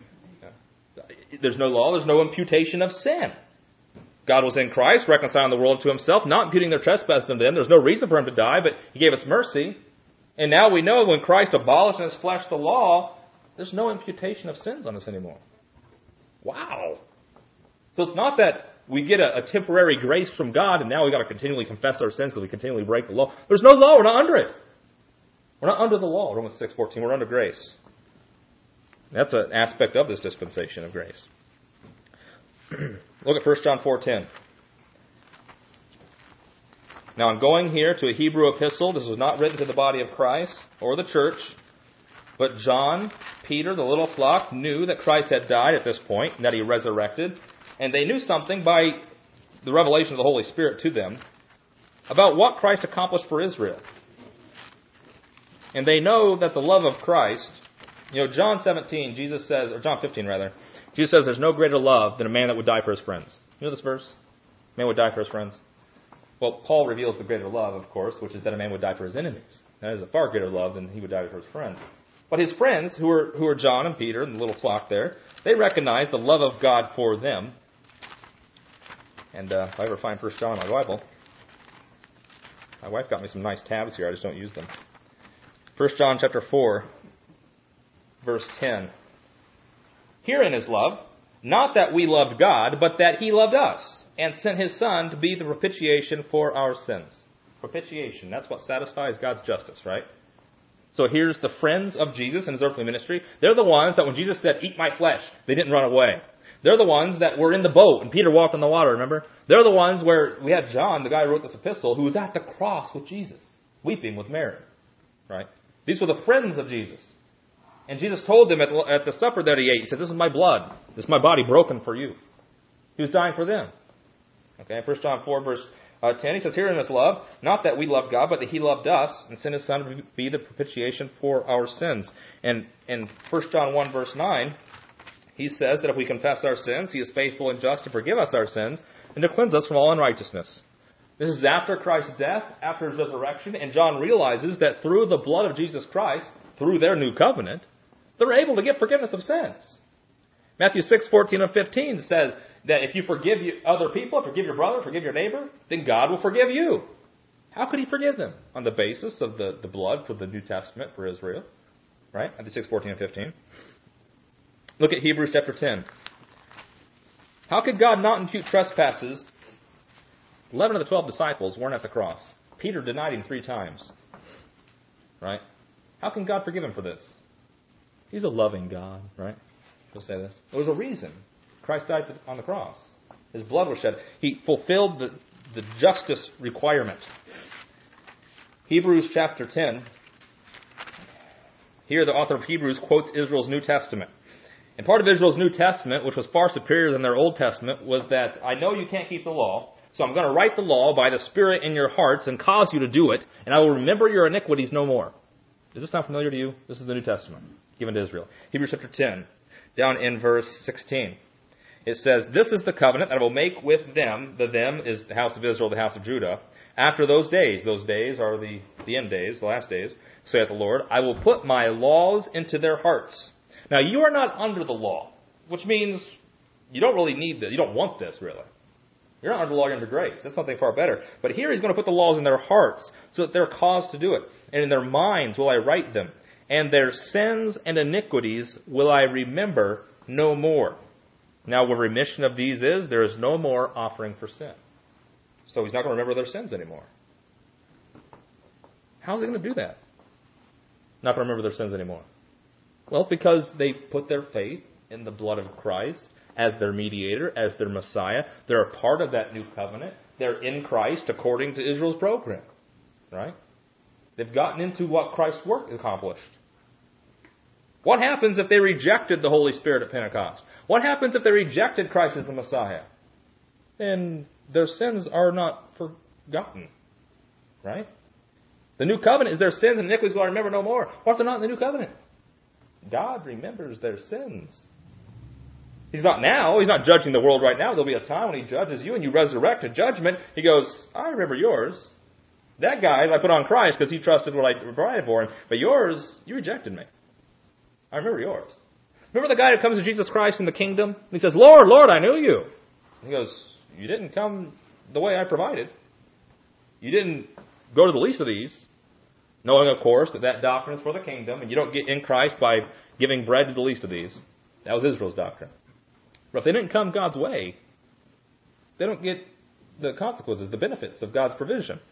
There's no law, there's no imputation of sin. God was in Christ, reconciling the world to himself, not imputing their trespasses unto them. There's no reason for him to die, but he gave us mercy. And now we know when Christ abolished in his flesh the law, there's no imputation of sins on us anymore. Wow. So it's not that we get a, a temporary grace from God and now we've got to continually confess our sins because we continually break the law. There's no law, we're not under it. We're not under the law, Romans six fourteen, we're under grace. That's an aspect of this dispensation of grace. Look at First John four ten. Now I'm going here to a Hebrew epistle. This was not written to the body of Christ or the church. But John, Peter, the little flock, knew that Christ had died at this point, and that he resurrected. And they knew something by the revelation of the Holy Spirit to them about what Christ accomplished for Israel. And they know that the love of Christ, you know, John seventeen, Jesus says, or John fifteen rather, Jesus says there's no greater love than a man that would die for his friends. You know this verse? A man would die for his friends. Well, Paul reveals the greater love, of course, which is that a man would die for his enemies. That is a far greater love than he would die for his friends. But his friends, who are who are John and Peter and the little flock there, they recognize the love of God for them. And uh, if I ever find First John in my Bible, my wife got me some nice tabs here. I just don't use them. First John chapter four, verse ten. Herein is love, not that we loved God, but that he loved us, and sent his Son to be the propitiation for our sins. Propitiation, that's what satisfies God's justice, right? So here's the friends of Jesus in his earthly ministry. They're the ones that when Jesus said, eat my flesh, they didn't run away. They're the ones that were in the boat and Peter walked on the water, remember? They're the ones where we had John, the guy who wrote this epistle, who was at the cross with Jesus, weeping with Mary, right? These were the friends of Jesus. And Jesus told them at the, at the supper that he ate, he said, this is my blood. This is my body broken for you. He was dying for them. Okay, First John four, verse uh, ten, he says, herein is love, not that we loved God, but that he loved us and sent his Son to be the propitiation for our sins. And in First John one, verse nine, he says that if we confess our sins, he is faithful and just to forgive us our sins and to cleanse us from all unrighteousness. This is after Christ's death, after his resurrection, and John realizes that through the blood of Jesus Christ, through their new covenant, they're able to get forgiveness of sins. Matthew six, fourteen and fifteen says that if you forgive other people, forgive your brother, forgive your neighbor, then God will forgive you. How could he forgive them? On the basis of the, the blood for the New Testament for Israel. Right? Matthew six, fourteen and fifteen. Look at Hebrews chapter ten. How could God not impute trespasses? Eleven of the twelve disciples weren't at the cross. Peter denied him three times. Right? How can God forgive him for this? He's a loving God, right? He'll say this. There was a reason Christ died on the cross. His blood was shed. He fulfilled the, the justice requirement. Hebrews chapter ten. Here the author of Hebrews quotes Israel's New Testament. And part of Israel's New Testament, which was far superior than their Old Testament, was that I know you can't keep the law, so I'm going to write the law by the Spirit in your hearts and cause you to do it, and I will remember your iniquities no more. Does this sound familiar to you? This is the New Testament given to Israel. Hebrews chapter ten, down in verse sixteen. It says, "This is the covenant that I will make with them." The them is the house of Israel, the house of Judah. "After those days," those days are the, the end days, the last days, "saith the Lord, I will put my laws into their hearts." Now, you are not under the law, which means you don't really need this. You don't want this, really. You're not under the law, you're under grace. That's something far better. But here he's going to put the laws in their hearts so that they're caused to do it. "And in their minds will I write them, and their sins and iniquities will I remember no more." Now, what remission of these is, there is no more offering for sin. So he's not going to remember their sins anymore. How's he going to do that? Not going to remember their sins anymore. Well, because they put their faith in the blood of Christ as their mediator, as their Messiah. They're a part of that new covenant. They're in Christ according to Israel's program. Right? They've gotten into what Christ's work accomplished. What happens if they rejected the Holy Spirit at Pentecost? What happens if they rejected Christ as the Messiah? Then their sins are not forgotten. Right? The new covenant is their sins and iniquities will I remember no more. What if they're not in the new covenant? God remembers their sins. He's not now. He's not judging the world right now. There'll be a time when he judges you and you resurrect to judgment. He goes, I remember yours. That guy's I put on Christ because he trusted what I provided for him. But yours, you rejected me. I remember yours. Remember the guy who comes to Jesus Christ in the kingdom? And he says, Lord, Lord, I knew you. And he goes, you didn't come the way I provided. You didn't go to the least of these. Knowing, of course, that that doctrine is for the kingdom, and you don't get in Christ by giving bread to the least of these. That was Israel's doctrine. But if they didn't come God's way, they don't get the consequences, the benefits of God's provision.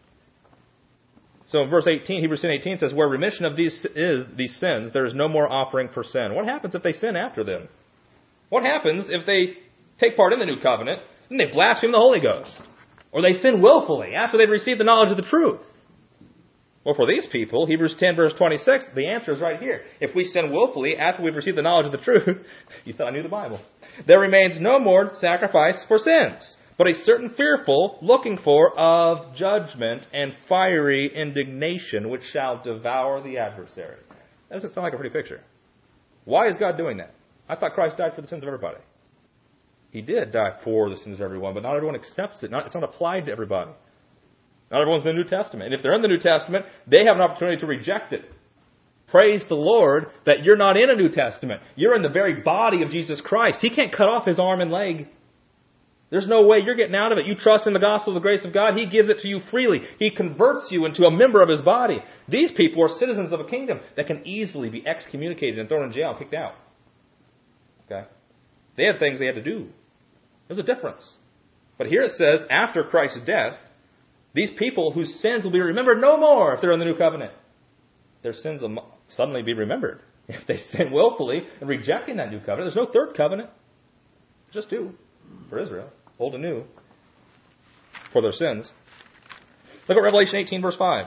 So in verse eighteen, Hebrews ten eighteen says, where remission of these is these sins, there is no more offering for sin. What happens if they sin after them? What happens if they take part in the new covenant, and they blaspheme the Holy Ghost? Or they sin willfully after they've received the knowledge of the truth? Well, for these people, Hebrews ten, verse twenty-six, the answer is right here. If we sin willfully after we've received the knowledge of the truth, you thought I knew the Bible. There remains no more sacrifice for sins, but a certain fearful looking for of judgment and fiery indignation, which shall devour the adversaries. That doesn't sound like a pretty picture. Why is God doing that? I thought Christ died for the sins of everybody. He did die for the sins of everyone, but not everyone accepts it. Not, it's not applied to everybody. Not everyone's in the New Testament. And if they're in the New Testament, they have an opportunity to reject it. Praise the Lord that you're not in a New Testament. You're in the very body of Jesus Christ. He can't cut off his arm and leg. There's no way you're getting out of it. You trust in the gospel of the grace of God. He gives it to you freely. He converts you into a member of his body. These people are citizens of a kingdom that can easily be excommunicated and thrown in jail and kicked out. Okay? They had things they had to do. There's a difference. But here it says, after Christ's death, these people whose sins will be remembered no more if they're in the new covenant. Their sins will suddenly be remembered. If they sin willfully and rejecting that new covenant, there's no third covenant. Just two for Israel, old and new, for their sins. Look at Revelation eighteen, verse five.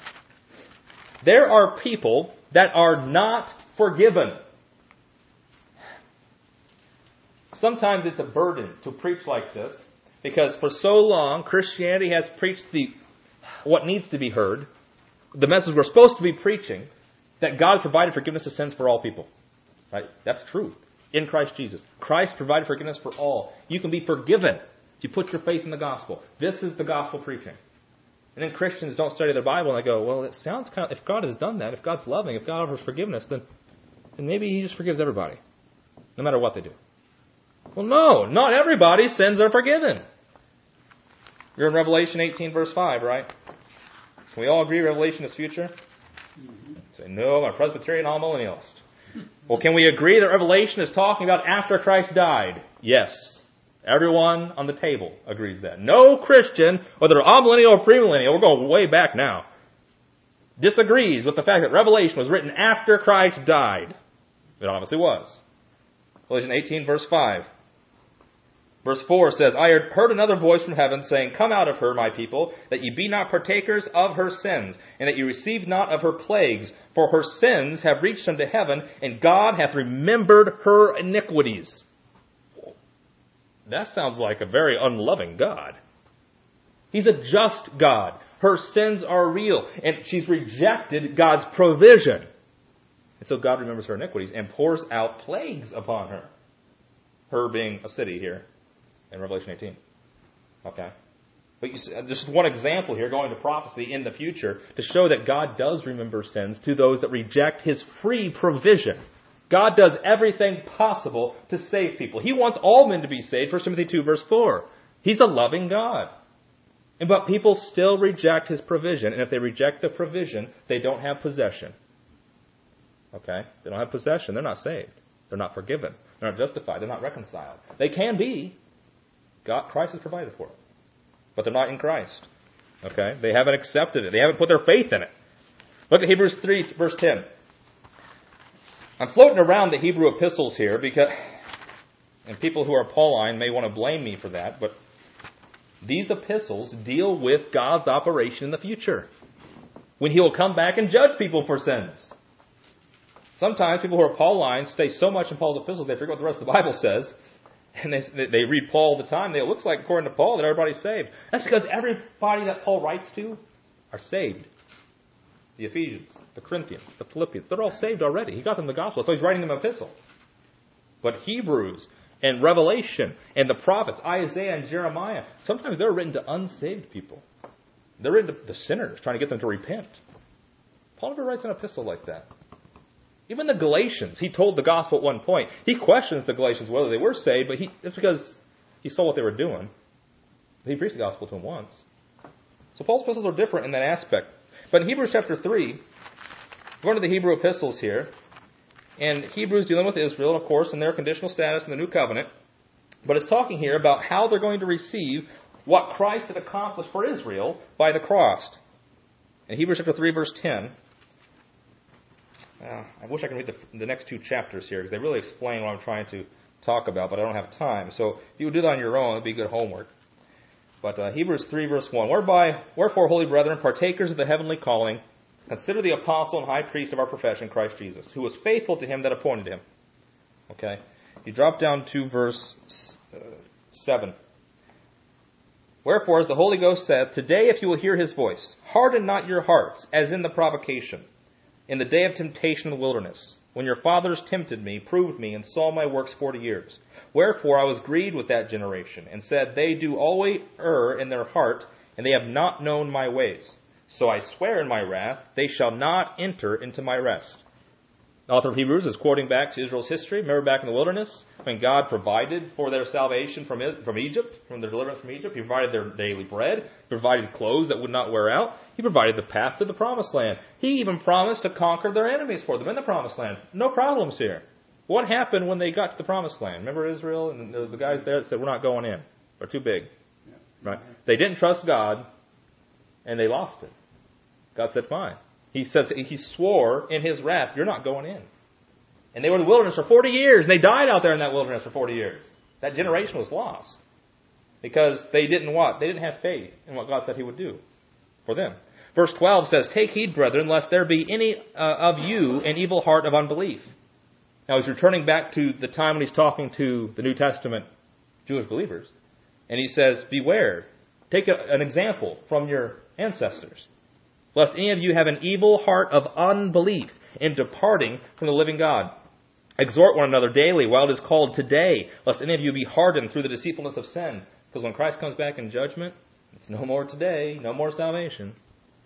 There are people that are not forgiven. Sometimes it's a burden to preach like this, because for so long, Christianity has preached the what needs to be heard, the message we're supposed to be preaching, that God provided forgiveness of sins for all people. Right? That's truth. In Christ Jesus. Christ provided forgiveness for all. You can be forgiven if you put your faith in the gospel. This is the gospel preaching. And then Christians don't study their Bible and they go, well, it sounds kind of, if God has done that, if God's loving, if God offers forgiveness, then, then maybe he just forgives everybody, no matter what they do. Well, no, not everybody's sins are forgiven. You're in Revelation eighteen, verse five, right? Can we all agree Revelation is future? Mm-hmm. Say, no, I'm a Presbyterian, I'm a millennialist. Well, can we agree that Revelation is talking about after Christ died? Yes. Everyone on the table agrees that. No Christian, whether amillennial or premillennial, we're going way back now, disagrees with the fact that Revelation was written after Christ died. It obviously was. Revelation eighteen, verse five. Verse four says, I heard another voice from heaven saying, Come out of her, my people, that ye be not partakers of her sins, and that ye receive not of her plagues. For her sins have reached unto heaven, and God hath remembered her iniquities. That sounds like a very unloving God. He's a just God. Her sins are real, and she's rejected God's provision. And so God remembers her iniquities and pours out plagues upon her. Her being a city here in Revelation eighteen. Okay. But you see, just one example here, going to prophecy in the future, to show that God does remember sins to those that reject His free provision. God does everything possible to save people. He wants all men to be saved. First Timothy two, verse four. He's a loving God. And but people still reject His provision. And if they reject the provision, they don't have possession. Okay? They don't have possession. They're not saved. They're not forgiven. They're not justified. They're not reconciled. They can be. God, Christ has provided for it. But they're not in Christ. Okay? They haven't accepted it. They haven't put their faith in it. Look at Hebrews three, verse ten. I'm floating around the Hebrew epistles here because, and people who are Pauline may want to blame me for that, but these epistles deal with God's operation in the future, when He will come back and judge people for sins. Sometimes people who are Pauline stay so much in Paul's epistles they forget what the rest of the Bible says, and they they read Paul all the time. They, it looks like, according to Paul, that everybody's saved. That's because everybody that Paul writes to are saved. The Ephesians, the Corinthians, the Philippians, they're all saved already. He got them the gospel, so he's writing them an epistle. But Hebrews and Revelation and the prophets, Isaiah and Jeremiah, sometimes they're written to unsaved people. They're written to the sinners, trying to get them to repent. Paul never writes an epistle like that. Even the Galatians, he told the gospel at one point. He questions the Galatians whether they were saved, but he, it's because he saw what they were doing. He preached the gospel to them once. So Paul's epistles are different in that aspect. But in Hebrews chapter three, we're going to the Hebrew epistles here. And Hebrews dealing with Israel, of course, and their conditional status in the new covenant. But it's talking here about how they're going to receive what Christ had accomplished for Israel by the cross. In Hebrews chapter three, verse ten, uh, I wish I could read the, the next two chapters here, because they really explain what I'm trying to talk about, but I don't have time. So if you would do that on your own, it would be good homework. But uh, Hebrews three, verse one, Whereby, wherefore, holy brethren, partakers of the heavenly calling, consider the apostle and high priest of our profession, Christ Jesus, who was faithful to him that appointed him. Okay? You drop down to verse uh, seven. Wherefore, as the Holy Ghost saith, Today, if you will hear His voice, harden not your hearts, as in the provocation, in the day of temptation in the wilderness, when your fathers tempted me, proved me, and saw my works forty years. Wherefore I was grieved with that generation, and said, They do always err in their heart, and they have not known my ways. So I swear in my wrath, they shall not enter into my rest. The author of Hebrews is quoting back to Israel's history. Remember back in the wilderness, when God provided for their salvation from from Egypt, from their deliverance from Egypt. He provided their daily bread. He provided clothes that would not wear out. He provided the path to the promised land. He even promised to conquer their enemies for them in the promised land. No problems here. What happened when they got to the promised land? Remember Israel and the, the guys there that said, we're not going in. They're too big. Right? They didn't trust God, and they lost it. God said, fine. He says, he swore in His wrath, you're not going in. And they were in the wilderness for forty years, and they died out there in that wilderness for forty years. That generation was lost. Because they didn't what? They didn't have faith in what God said He would do for them. Verse twelve says, Take heed, brethren, lest there be any uh, of you an evil heart of unbelief. Now he's returning back to the time when he's talking to the New Testament Jewish believers. And he says, Beware. Take a, an example from your ancestors. Lest any of you have an evil heart of unbelief in departing from the living God. Exhort one another daily while it is called today, lest any of you be hardened through the deceitfulness of sin. Because when Christ comes back in judgment, it's no more today, no more salvation.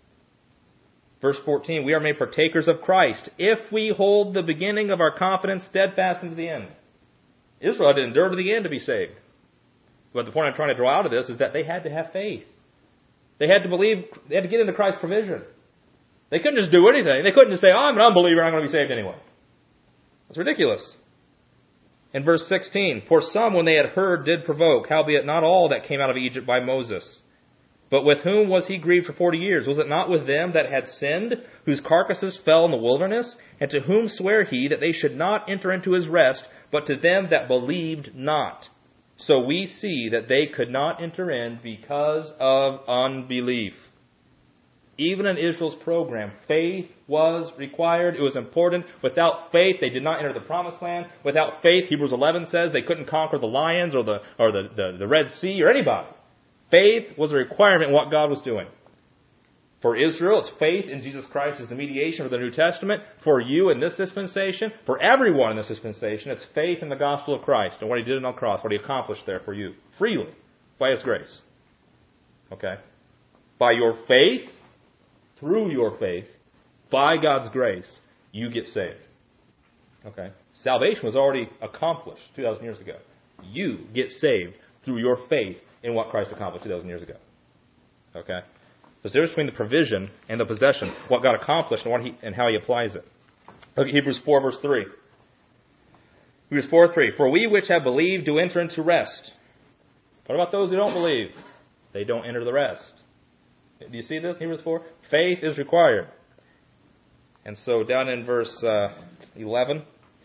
Verse fourteen, we are made partakers of Christ, if we hold the beginning of our confidence steadfast unto the end. Israel had to endure to the end to be saved. But the point I'm trying to draw out of this is that they had to have faith. They had to believe, they had to get into Christ's provision. They couldn't just do anything. They couldn't just say, oh, I'm an unbeliever, I'm going to be saved anyway. That's ridiculous. In verse sixteen, For some, when they had heard, did provoke, howbeit not all that came out of Egypt by Moses. But with whom was he grieved for forty years? Was it not with them that had sinned, whose carcasses fell in the wilderness? And to whom sware he that they should not enter into his rest, but to them that believed not? So we see that they could not enter in because of unbelief. Even in Israel's program, faith was required. It was important. Without faith, they did not enter the promised land. Without faith, Hebrews eleven says they couldn't conquer the lions or the or the, the, the Red Sea or anybody. Faith was a requirement in what God was doing. For Israel, it's faith in Jesus Christ as the mediation of the New Testament. For you in this dispensation, for everyone in this dispensation, it's faith in the gospel of Christ and what He did on the cross, what He accomplished there for you, freely, by His grace. Okay? By your faith, through your faith, by God's grace, you get saved. Okay? Salvation was already accomplished two thousand years ago. You get saved through your faith in what Christ accomplished two thousand years ago. Okay? There's a difference between the provision and the possession, what God accomplished and what he, and how He applies it. Look at Hebrews four, verse three. Hebrews four, three. For we which have believed do enter into rest. What about those who don't believe? They don't enter the rest. Do you see this, Hebrews four? Faith is required. And so down in verse uh, eleven,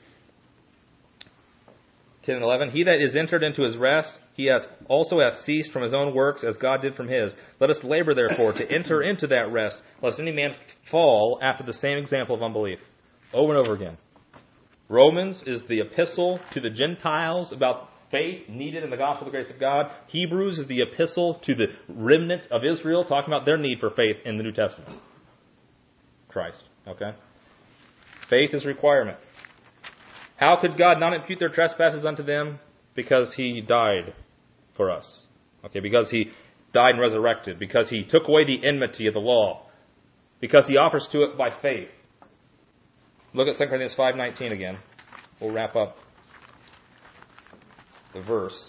ten and eleven, he that is entered into his rest, he has also hath ceased from his own works as God did from his. Let us labor therefore to enter into that rest, lest any man fall after the same example of unbelief. Over and over again. Romans is the epistle to the Gentiles about faith needed in the gospel of the grace of God. Hebrews is the epistle to the remnant of Israel, talking about their need for faith in the New Testament. Christ. Okay? Faith is a requirement. How could God not impute their trespasses unto them? Because He died for us. Okay, because He died and resurrected. Because He took away the enmity of the law. Because He offers to it by faith. Look at Second Corinthians five nineteen again. We'll wrap up the verse.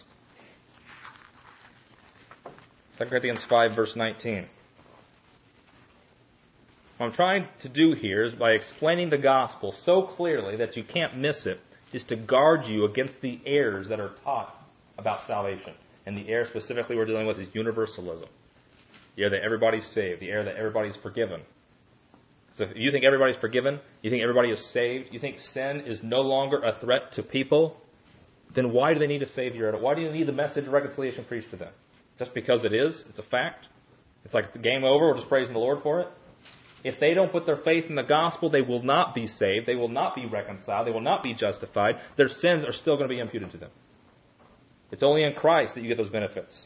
Second Corinthians five, verse nineteen. What I'm trying to do here is, by explaining the gospel so clearly that you can't miss it, is to guard you against the errors that are taught about salvation. And the error specifically we're dealing with is universalism. The error that everybody's saved. The error that everybody's forgiven. So if you think everybody's forgiven, you think everybody is saved, you think sin is no longer a threat to people, then why do they need a Savior? Why do you need the message of reconciliation preached to them? Just because it is? It's a fact? It's like the game over, we're just praising the Lord for it? If they don't put their faith in the gospel, they will not be saved. They will not be reconciled. They will not be justified. Their sins are still going to be imputed to them. It's only in Christ that you get those benefits.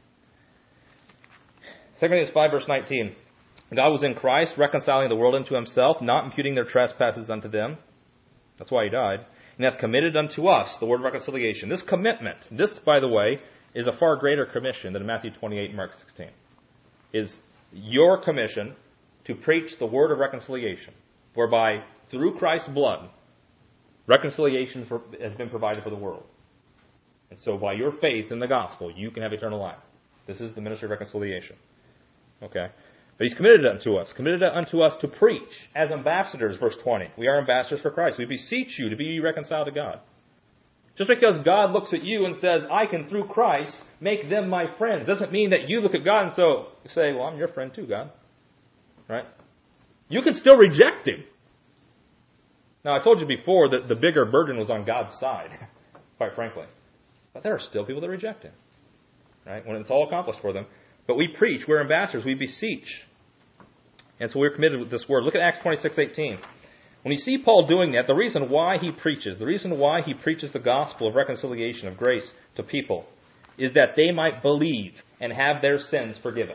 Second Corinthians five, verse nineteen. God was in Christ, reconciling the world unto Himself, not imputing their trespasses unto them. That's why He died. And hath committed unto us the word of reconciliation. This commitment, this, by the way, is a far greater commission than Matthew twenty-eight and Mark sixteen. Is your commission to preach the word of reconciliation, whereby through Christ's blood, reconciliation for, has been provided for the world. And so by your faith in the gospel, you can have eternal life. This is the ministry of reconciliation. Okay? But He's committed it unto us. Committed it unto us to preach as ambassadors, verse twenty. We are ambassadors for Christ. We beseech you to be reconciled to God. Just because God looks at you and says, I can, through Christ, make them my friends, doesn't mean that you look at God and so say, well, I'm your friend too, God. Right? You can still reject Him. Now, I told you before that the bigger burden was on God's side, quite frankly. But there are still people that reject Him. Right? When it's all accomplished for them. But we preach, we're ambassadors, we beseech. And so we're committed with this word. Look at Acts twenty-six eighteen. When you see Paul doing that, the reason why he preaches, the reason why he preaches the gospel of reconciliation, of grace to people, is that they might believe and have their sins forgiven.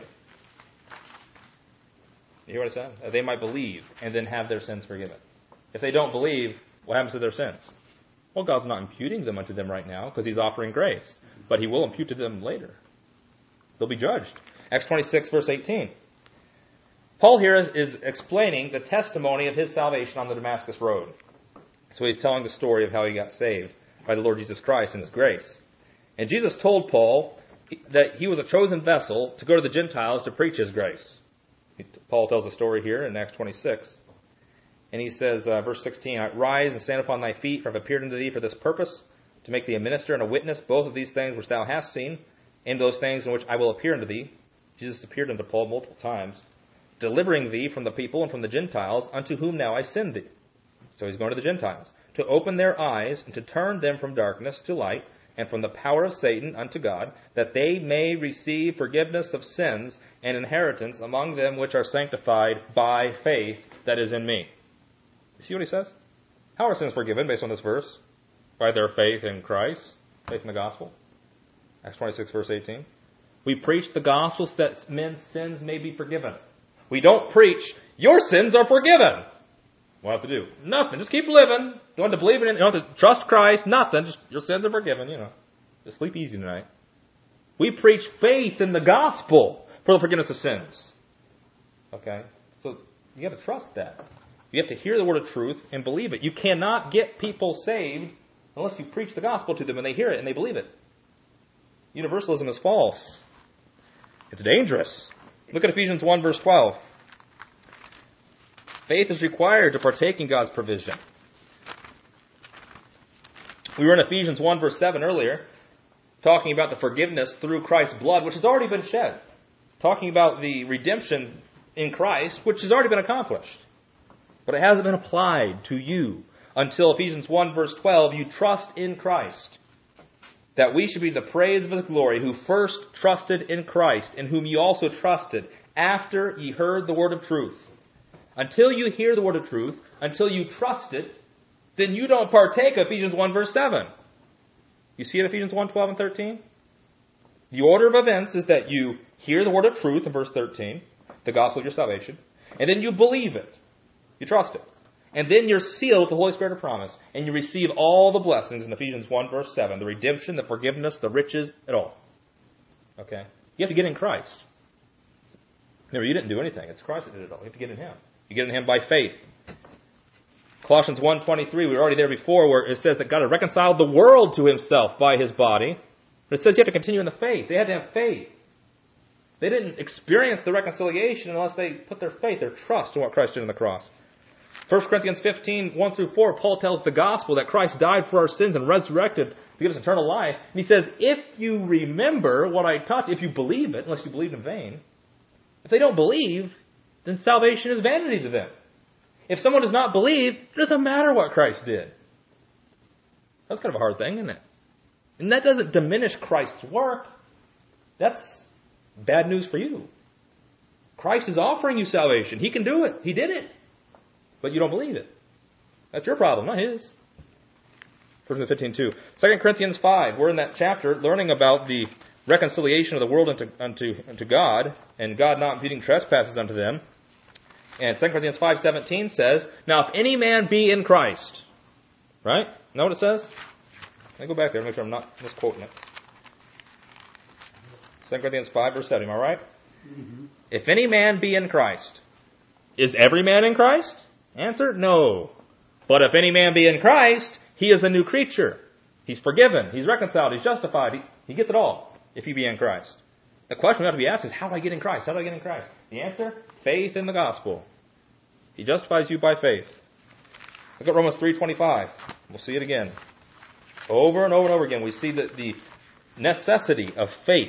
You hear what I said? That they might believe and then have their sins forgiven. If they don't believe, what happens to their sins? Well, God's not imputing them unto them right now because He's offering grace. But He will impute to them later. They'll be judged. Acts twenty-six, verse eighteen. Paul here is, is explaining the testimony of his salvation on the Damascus Road. So he's telling the story of how he got saved by the Lord Jesus Christ and His grace. And Jesus told Paul that he was a chosen vessel to go to the Gentiles to preach His grace. Paul tells a story here in Acts twenty-six. And he says, uh, verse sixteen, Rise and stand upon thy feet, for I have appeared unto thee for this purpose, to make thee a minister and a witness, both of these things which thou hast seen, and those things in which I will appear unto thee. Jesus appeared unto Paul multiple times, delivering thee from the people and from the Gentiles, unto whom now I send thee. So he's going to the Gentiles, to open their eyes, and to turn them from darkness to light, and from the power of Satan unto God, that they may receive forgiveness of sins and inheritance among them which are sanctified by faith that is in me. You see what he says? How are sins forgiven based on this verse? By their faith in Christ, faith in the gospel. Acts twenty-six, verse eighteen. We preach the gospel so that men's sins may be forgiven. We don't preach, your sins are forgiven. What do I have to do? Nothing. Just keep living. You don't have to believe in it. You don't have to trust Christ. Nothing. Just your sins are forgiven, you know. Just sleep easy tonight. We preach faith in the gospel for the forgiveness of sins. Okay? So you have to trust that. You have to hear the word of truth and believe it. You cannot get people saved unless you preach the gospel to them and they hear it and they believe it. Universalism is false. It's dangerous. Look at Ephesians one, verse twelve. Faith is required to partake in God's provision. We were in Ephesians one, verse seven earlier, talking about the forgiveness through Christ's blood, which has already been shed. Talking about the redemption in Christ, which has already been accomplished. But it hasn't been applied to you until Ephesians one, verse twelve, you trust in Christ. That we should be the praise of His glory, who first trusted in Christ, in whom ye also trusted, after ye heard the word of truth. Until you hear the word of truth, until you trust it, then you don't partake of Ephesians one, verse seven. You see it in Ephesians one, twelve and thirteen? The order of events is that you hear the word of truth in verse thirteen, the gospel of your salvation, and then you believe it. You trust it. And then you're sealed with the Holy Spirit of promise, and you receive all the blessings in Ephesians one, verse seven, the redemption, the forgiveness, the riches, it all. Okay? You have to get in Christ. Remember, you didn't do anything. It's Christ that did it all. You have to get in Him. You get in Him by faith. Colossians one twenty-three, we were already there before, where it says that God had reconciled the world to Himself by His body. But it says you have to continue in the faith. They had to have faith. They didn't experience the reconciliation unless they put their faith, their trust in what Christ did on the cross. First Corinthians fifteen, one through four, Paul tells the gospel that Christ died for our sins and resurrected to give us eternal life. And he says, if you remember what I taught you, if you believe it, unless you believed in vain, if they don't believe, then salvation is vanity to them. If someone does not believe, it doesn't matter what Christ did. That's kind of a hard thing, isn't it? And that doesn't diminish Christ's work. That's bad news for you. Christ is offering you salvation. He can do it. He did it. But you don't believe it. That's your problem, not His. First Corinthians fifteen two. Second Corinthians five. We're in that chapter learning about the reconciliation of the world unto, unto, unto God, and God not imputing trespasses unto them. And Second Corinthians five seventeen says, now if any man be in Christ, right? Know what it says? Let me go back there and make sure I'm not misquoting it. Second Corinthians five verse seven, am I right? Mm-hmm. If any man be in Christ, is every man in Christ? Answer, no. But if any man be in Christ, he is a new creature. He's forgiven. He's reconciled. He's justified. He, he gets it all if he be in Christ. The question we have to be asked is, how do I get in Christ? How do I get in Christ? The answer, faith in the gospel. He justifies you by faith. Look at Romans three twenty-five. We'll see it again. Over and over and over again, we see the, the necessity of faith.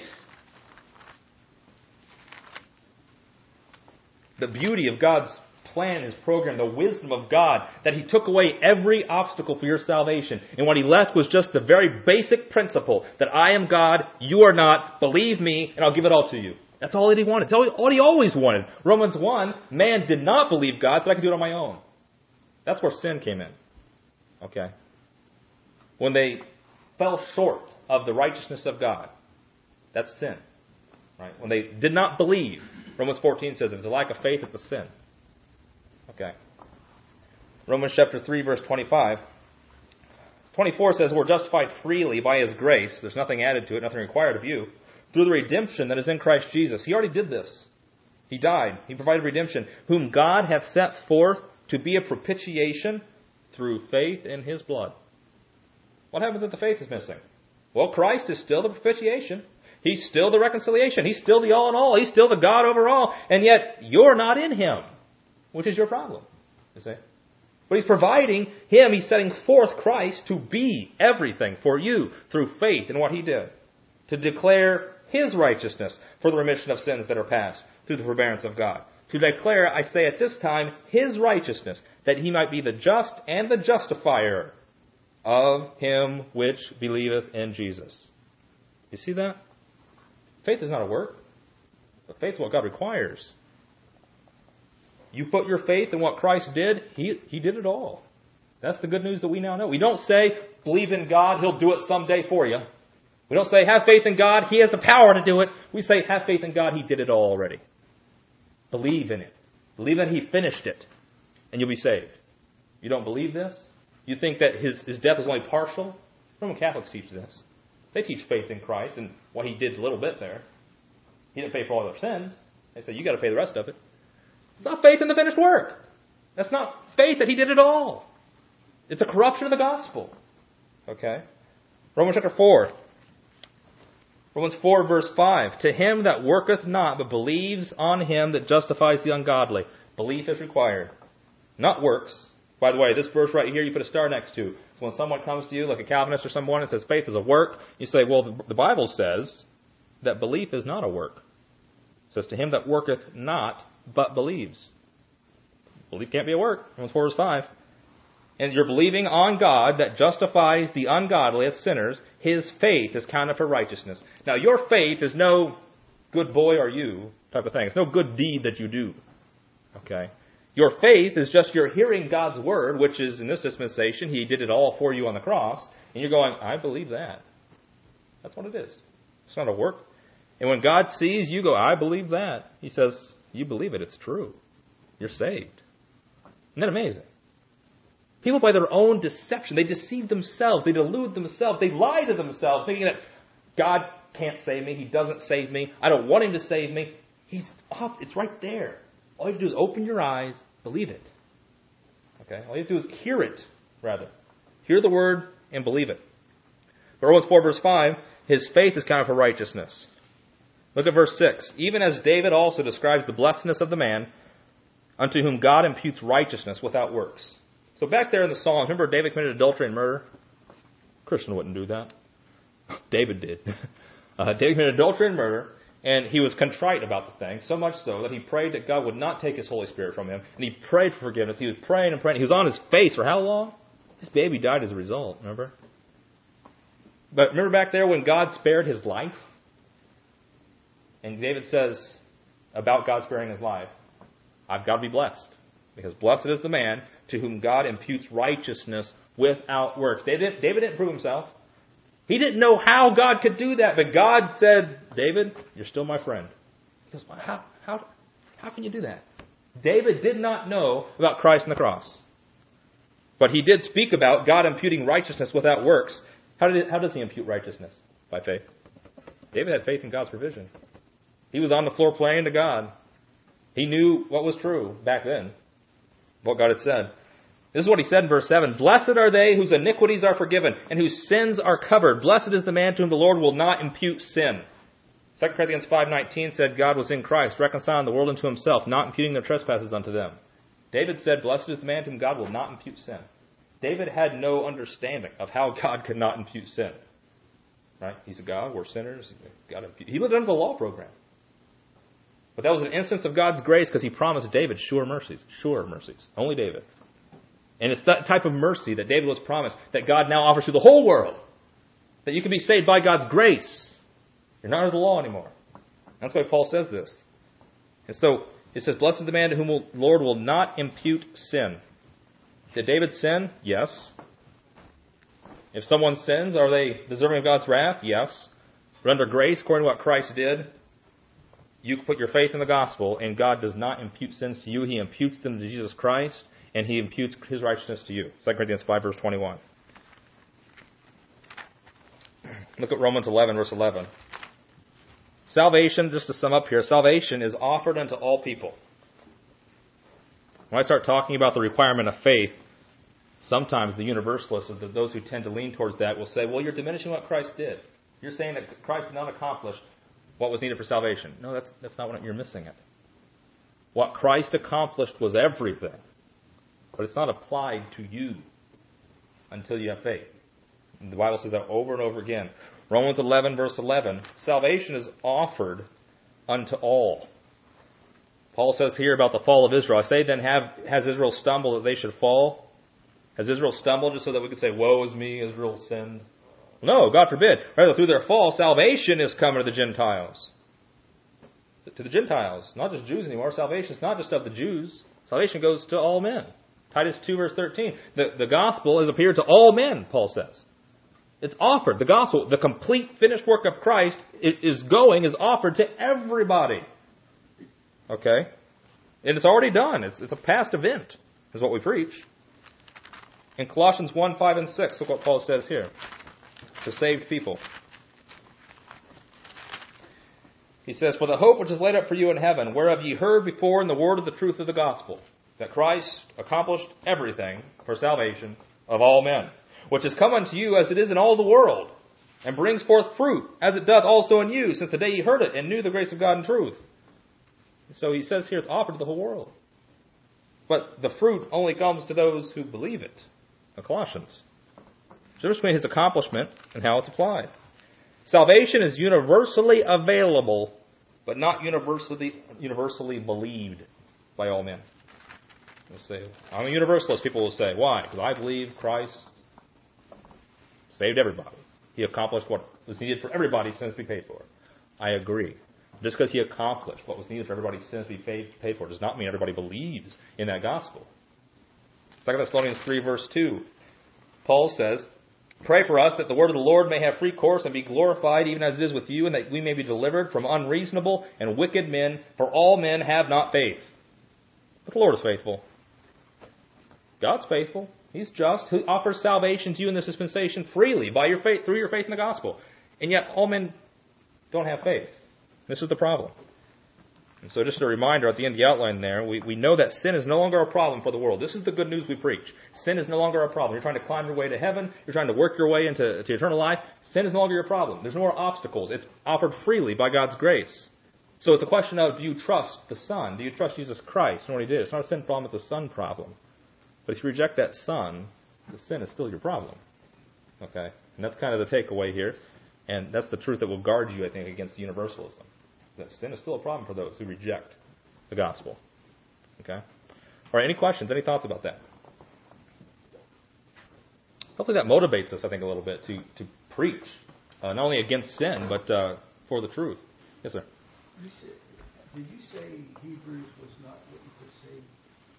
The beauty of God's plan, His program, the wisdom of God, that He took away every obstacle for your salvation. And what He left was just the very basic principle that I am God, you are not, believe me, and I'll give it all to you. That's all that He wanted. It's all, all He always wanted. Romans one, man did not believe God, so I can do it on my own. That's where sin came in. Okay? When they fell short of the righteousness of God, that's sin. Right? When they did not believe, Romans fourteen says, if it's a lack of faith, it's a sin. Okay. Romans chapter three, verse twenty-five. twenty-four says, we're justified freely by His grace. There's nothing added to it, nothing required of you. Through the redemption that is in Christ Jesus. He already did this. He died. He provided redemption. Whom God hath set forth to be a propitiation through faith in His blood. What happens if the faith is missing? Well, Christ is still the propitiation. He's still the reconciliation. He's still the all in all. He's still the God over all. And yet, you're not in Him. Which is your problem, you see. But He's providing Him, He's setting forth Christ to be everything for you through faith in what He did. To declare His righteousness for the remission of sins that are past through the forbearance of God. To declare, I say at this time, His righteousness, that He might be the just and the justifier of him which believeth in Jesus. You see that? Faith is not a work, but faith is what God requires. You put your faith in what Christ did, He, he did it all. That's the good news that we now know. We don't say, believe in God, He'll do it someday for you. We don't say, have faith in God, He has the power to do it. We say, have faith in God, He did it all already. Believe in it. Believe that He finished it, and you'll be saved. You don't believe this? You think that His, his death was only partial? Roman Catholics teach this. They teach faith in Christ and what He did a little bit there. He didn't pay for all their sins. They say, you got to pay the rest of it. It's not faith in the finished work. That's not faith that He did it all. It's a corruption of the gospel. Okay? Romans chapter four. Romans four verse five. To him that worketh not, but believes on Him that justifies the ungodly. Belief is required. Not works. By the way, this verse right here, you put a star next to. So when someone comes to you, like a Calvinist or someone, and says faith is a work, you say, well, the Bible says that belief is not a work. It says, to him that worketh not, but believes. Belief can't be a work. Romans four verse five. And you're believing on God that justifies the ungodly as sinners. His faith is counted for righteousness. Now, your faith is no good boy are you type of thing. It's no good deed that you do. Okay? Your faith is just you're hearing God's word, which is in this dispensation, He did it all for you on the cross. And you're going, I believe that. That's what it is. It's not a work. And when God sees you go, I believe that, He says, you believe it. It's true. You're saved. Isn't that amazing? People, by their own deception, they deceive themselves. They delude themselves. They lie to themselves, thinking that God can't save me. He doesn't save me. I don't want Him to save me. He's up. It's right there. All you have to do is open your eyes, believe it. Okay? All you have to do is hear it, rather. Hear the word and believe it. But Romans four verse five, his faith is counted for righteousness. Look at verse six. Even as David also describes the blessedness of the man unto whom God imputes righteousness without works. So back there in the Psalms, remember David committed adultery and murder? A Christian wouldn't do that. David did. Uh, David committed adultery and murder, and he was contrite about the thing, so much so that he prayed that God would not take His Holy Spirit from him, and he prayed for forgiveness. He was praying and praying. He was on his face for how long? His baby died as a result, remember? But remember back there when God spared his life? And David says about God sparing his life, I've got to be blessed. Because blessed is the man to whom God imputes righteousness without works. David, David didn't prove himself. He didn't know how God could do that. But God said, David, you're still my friend. He goes, well, how, how, how can you do that? David did not know about Christ and the cross. But he did speak about God imputing righteousness without works. How, did it, how does He impute righteousness? By faith. David had faith in God's provision. He was on the floor praying to God. He knew what was true back then. What God had said. This is what he said in verse seven. Blessed are they whose iniquities are forgiven and whose sins are covered. Blessed is the man to whom the Lord will not impute sin. Second Corinthians five nineteen said God was in Christ, reconciling the world unto Himself, not imputing their trespasses unto them. David said, blessed is the man to whom God will not impute sin. David had no understanding of how God could not impute sin. Right? He's a God, we're sinners. God impute. He lived under the law program. But that was an instance of God's grace because He promised David sure mercies. Sure mercies. Only David. And it's that type of mercy that David was promised that God now offers to the whole world. That you can be saved by God's grace. You're not under the law anymore. That's why Paul says this. And so it says, blessed is the man to whom the Lord will not impute sin. Did David sin? Yes. If someone sins, are they deserving of God's wrath? Yes. But under grace, according to what Christ did, you put your faith in the gospel, and God does not impute sins to you. He imputes them to Jesus Christ, and He imputes His righteousness to you. Second Corinthians five, verse twenty-one. Look at Romans eleven, verse eleven. Salvation, just to sum up here, salvation is offered unto all people. When I start talking about the requirement of faith, sometimes the universalists, or those who tend to lean towards that, will say, well, you're diminishing what Christ did. You're saying that Christ did not accomplish what was needed for salvation. No, that's that's not what you're missing it. What Christ accomplished was everything. But it's not applied to you until you have faith. And the Bible says that over and over again. Romans eleven, verse eleven, salvation is offered unto all. Paul says here about the fall of Israel, I say then, have, has Israel stumbled that they should fall? Has Israel stumbled just so that we could say, woe is me, Israel sinned? No, God forbid. Rather, through their fall, salvation is coming to the Gentiles. To the Gentiles, not just Jews anymore. Salvation is not just of the Jews. Salvation goes to all men. Titus two, verse thirteen. The, the gospel has appeared to all men, Paul says. It's offered. The gospel, the complete finished work of Christ is going, is offered to everybody. Okay? And it's already done. It's, it's a past event, is what we preach. In Colossians one, five, and six, look what Paul says here. To saved people. He says, for the hope which is laid up for you in heaven, whereof ye heard before in the word of the truth of the gospel, that Christ accomplished everything for salvation of all men, which is come unto you as it is in all the world, and brings forth fruit, as it doth also in you, since the day ye heard it, and knew the grace of God in truth. So he says here it's offered to the whole world. But the fruit only comes to those who believe it. The Colossians. So between his accomplishment and how it's applied. Salvation is universally available, but not universally universally believed by all men. They'll say, I'm a universalist, people will say. Why? Because I believe Christ saved everybody. He accomplished what was needed for everybody's sins to be paid for. I agree. Just because he accomplished what was needed for everybody's sins to be paid, paid for does not mean everybody believes in that gospel. Second Thessalonians three, verse two. Paul says, pray for us that the word of the Lord may have free course and be glorified even as it is with you, and that we may be delivered from unreasonable and wicked men, for all men have not faith. But the Lord is faithful. God's faithful. He's just, who offers salvation to you in this dispensation freely by your faith, through your faith in the gospel. And yet all men don't have faith. This is the problem. And so just a reminder at the end of the outline there, we, we know that sin is no longer a problem for the world. This is the good news we preach. Sin is no longer a problem. You're trying to climb your way to heaven. You're trying to work your way into to eternal life. Sin is no longer your problem. There's no more obstacles. It's offered freely by God's grace. So it's a question of, do you trust the Son? Do you trust Jesus Christ and what He did? It's not a sin problem, it's a Son problem. But if you reject that Son, the sin is still your problem. Okay? And that's kind of the takeaway here. And that's the truth that will guard you, I think, against universalism. That sin is still a problem for those who reject the gospel. Okay? All right, any questions, any thoughts about that? Hopefully that motivates us, I think, a little bit to, to preach, uh, not only against sin, but uh, for the truth. Yes, sir? You said, did you say Hebrews was not written to save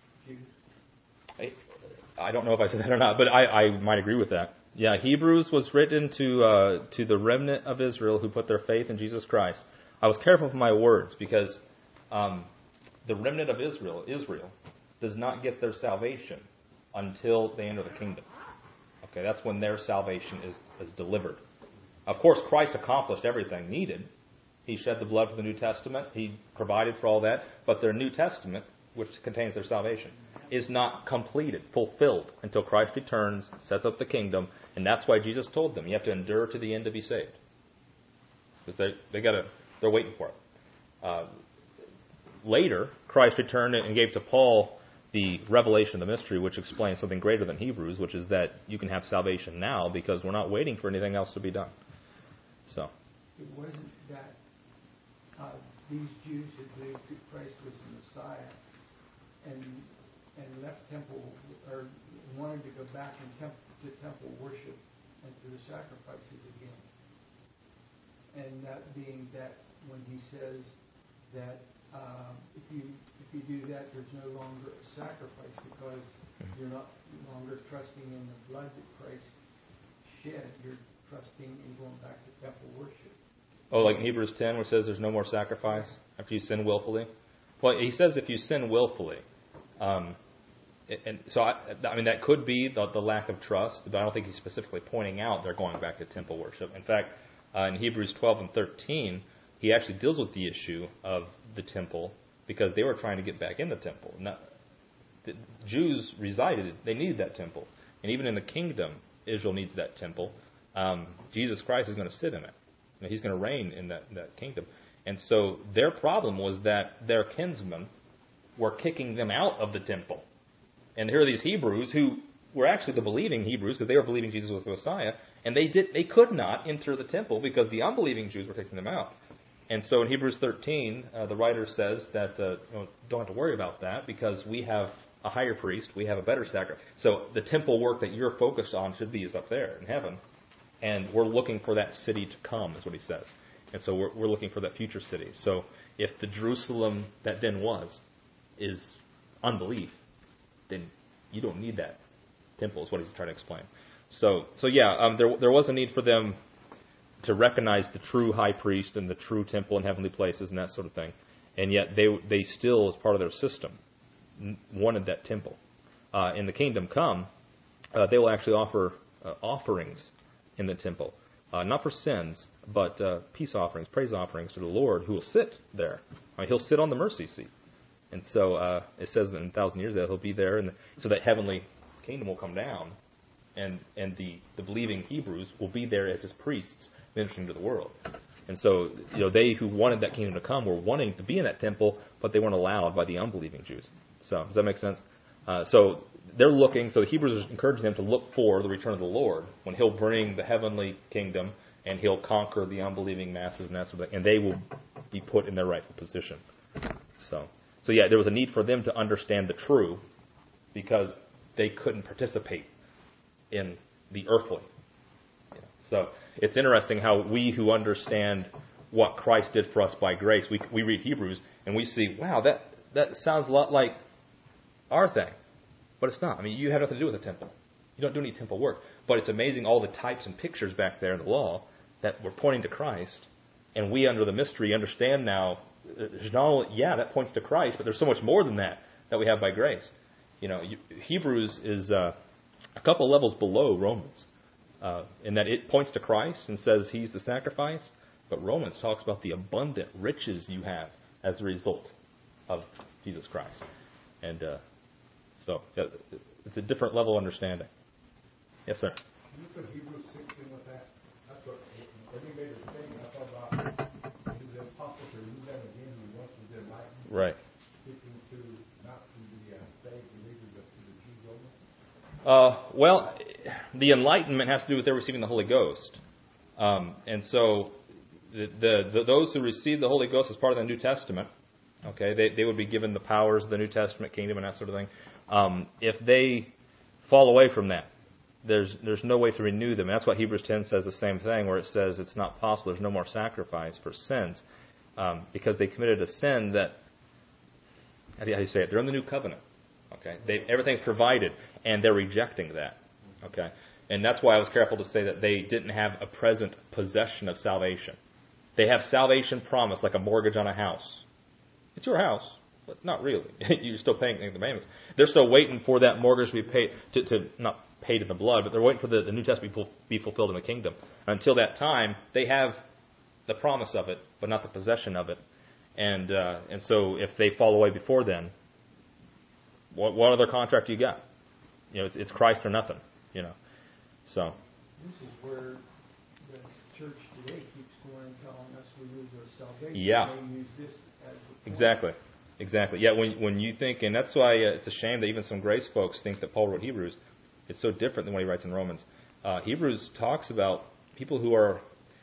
Jews? I, I don't know if I said that or not, but I, I might agree with that. Yeah, Hebrews was written to uh, to the remnant of Israel who put their faith in Jesus Christ. I was careful with my words because um, the remnant of Israel, Israel, does not get their salvation until they enter the kingdom. Okay, that's when their salvation is, is delivered. Of course, Christ accomplished everything needed. He shed the blood for the New Testament. He provided for all that. But their New Testament, which contains their salvation, is not completed, fulfilled, until Christ returns, sets up the kingdom. And that's why Jesus told them, you have to endure to the end to be saved. Because they, they got to... They're waiting for it. Uh, later, Christ returned and gave to Paul the revelation of the mystery, which explains something greater than Hebrews, which is that you can have salvation now because we're not waiting for anything else to be done. So, it wasn't that uh, these Jews who believed that Christ was the Messiah and and left temple or wanted to go back and temp- to temple worship and to the sacrifices again. And that being that when he says that um, if you if you do that, there's no longer a sacrifice because you're not no longer trusting in the blood that Christ shed. You're trusting in going back to temple worship. Oh, like in Hebrews ten, where it says there's no more sacrifice after you sin willfully. Well, he says if you sin willfully, um, and so I, I mean that could be the, the lack of trust, but I don't think he's specifically pointing out they're going back to temple worship. In fact, uh, in Hebrews twelve and thirteen, he actually deals with the issue of the temple because they were trying to get back in the temple. Not, the Jews resided; they needed that temple, and even in the kingdom, Israel needs that temple. Um, Jesus Christ is going to sit in it. You know, he's going to reign in that, that kingdom. And so their problem was that their kinsmen were kicking them out of the temple. And here are these Hebrews who were actually the believing Hebrews because they were believing Jesus was the Messiah, and they did they could not enter the temple because the unbelieving Jews were kicking them out. And so in Hebrews thirteen, uh, the writer says that uh, you know, don't have to worry about that because we have a higher priest. We have a better sacrifice. So the temple work that you're focused on should be is up there in heaven. And we're looking for that city to come, is what he says. And so we're, we're looking for that future city. So if the Jerusalem that then was is unbelief, then you don't need that temple, is what he's trying to explain. So, so yeah, um, there there was a need for them to recognize the true high priest and the true temple in heavenly places and that sort of thing. And yet they they still, as part of their system, wanted that temple. Uh, in the kingdom come, uh, they will actually offer uh, offerings in the temple. Uh, not for sins, but uh, peace offerings, praise offerings to the Lord, who will sit there. I mean, he'll sit on the mercy seat. And so uh, it says in a thousand years that he'll be there, and so that heavenly kingdom will come down, and and the, the believing Hebrews will be there as his priests ministering to the world. And so, you know, they who wanted that kingdom to come were wanting to be in that temple, but they weren't allowed by the unbelieving Jews. So does that make sense? Uh, so they're looking, so the Hebrews are encouraging them to look for the return of the Lord, when he'll bring the heavenly kingdom, and he'll conquer the unbelieving masses and that sort of thing, and they will be put in their rightful position. So, so yeah, there was a need for them to understand the true, because they couldn't participate in the earthly. You know, so it's interesting how we who understand what Christ did for us by grace, we we read Hebrews and we see, wow, that, that sounds a lot like our thing. But it's not. I mean, you have nothing to do with the temple. You don't do any temple work. But it's amazing all the types and pictures back there in the law that were pointing to Christ. And we, under the mystery, understand now, there's not only, yeah, that points to Christ, but there's so much more than that that we have by grace. You know, Hebrews is uh, a couple levels below Romans, uh, in that it points to Christ and says he's the sacrifice, but Romans talks about the abundant riches you have as a result of Jesus Christ. And uh, so yeah, it's a different level of understanding. Yes, sir? Can you put Hebrews six in with that? That's what, when he made his statement, I thought about the apostles are new them again who once was enlightened. Right. Speaking to, not to the uh, saved believers, but to the Jews only. Uh, well, the enlightenment has to do with their receiving the Holy Ghost. Um, and so the, the, the those who receive the Holy Ghost as part of the New Testament, okay, they, they would be given the powers of the New Testament kingdom and that sort of thing. Um, if they fall away from that, there's there's no way to renew them. And that's what Hebrews ten says the same thing, where it says it's not possible, there's no more sacrifice for sins, um, because they committed a sin that, how do you say it, they're in the new covenant. Okay, they everything's provided, and they're rejecting that. Okay, and that's why I was careful to say that they didn't have a present possession of salvation. They have salvation promised, like a mortgage on a house. It's your house, but not really. You're still paying the payments. They're still waiting for that mortgage to be paid, to, to not paid in the blood, but they're waiting for the, the New Testament to be fulfilled in the kingdom. Until that time, they have the promise of it, but not the possession of it. And uh, and so if they fall away before then, what, what other contract do you got? You know, it's, it's Christ or nothing. You know, so. This is where the church today keeps going and telling us we lose our salvation. Yeah. They use this as the Exactly. Exactly. Yeah, when when you think, and that's why uh, it's a shame that even some grace folks think that Paul wrote Hebrews. It's so different than what he writes in Romans. Uh, Hebrews talks about people who are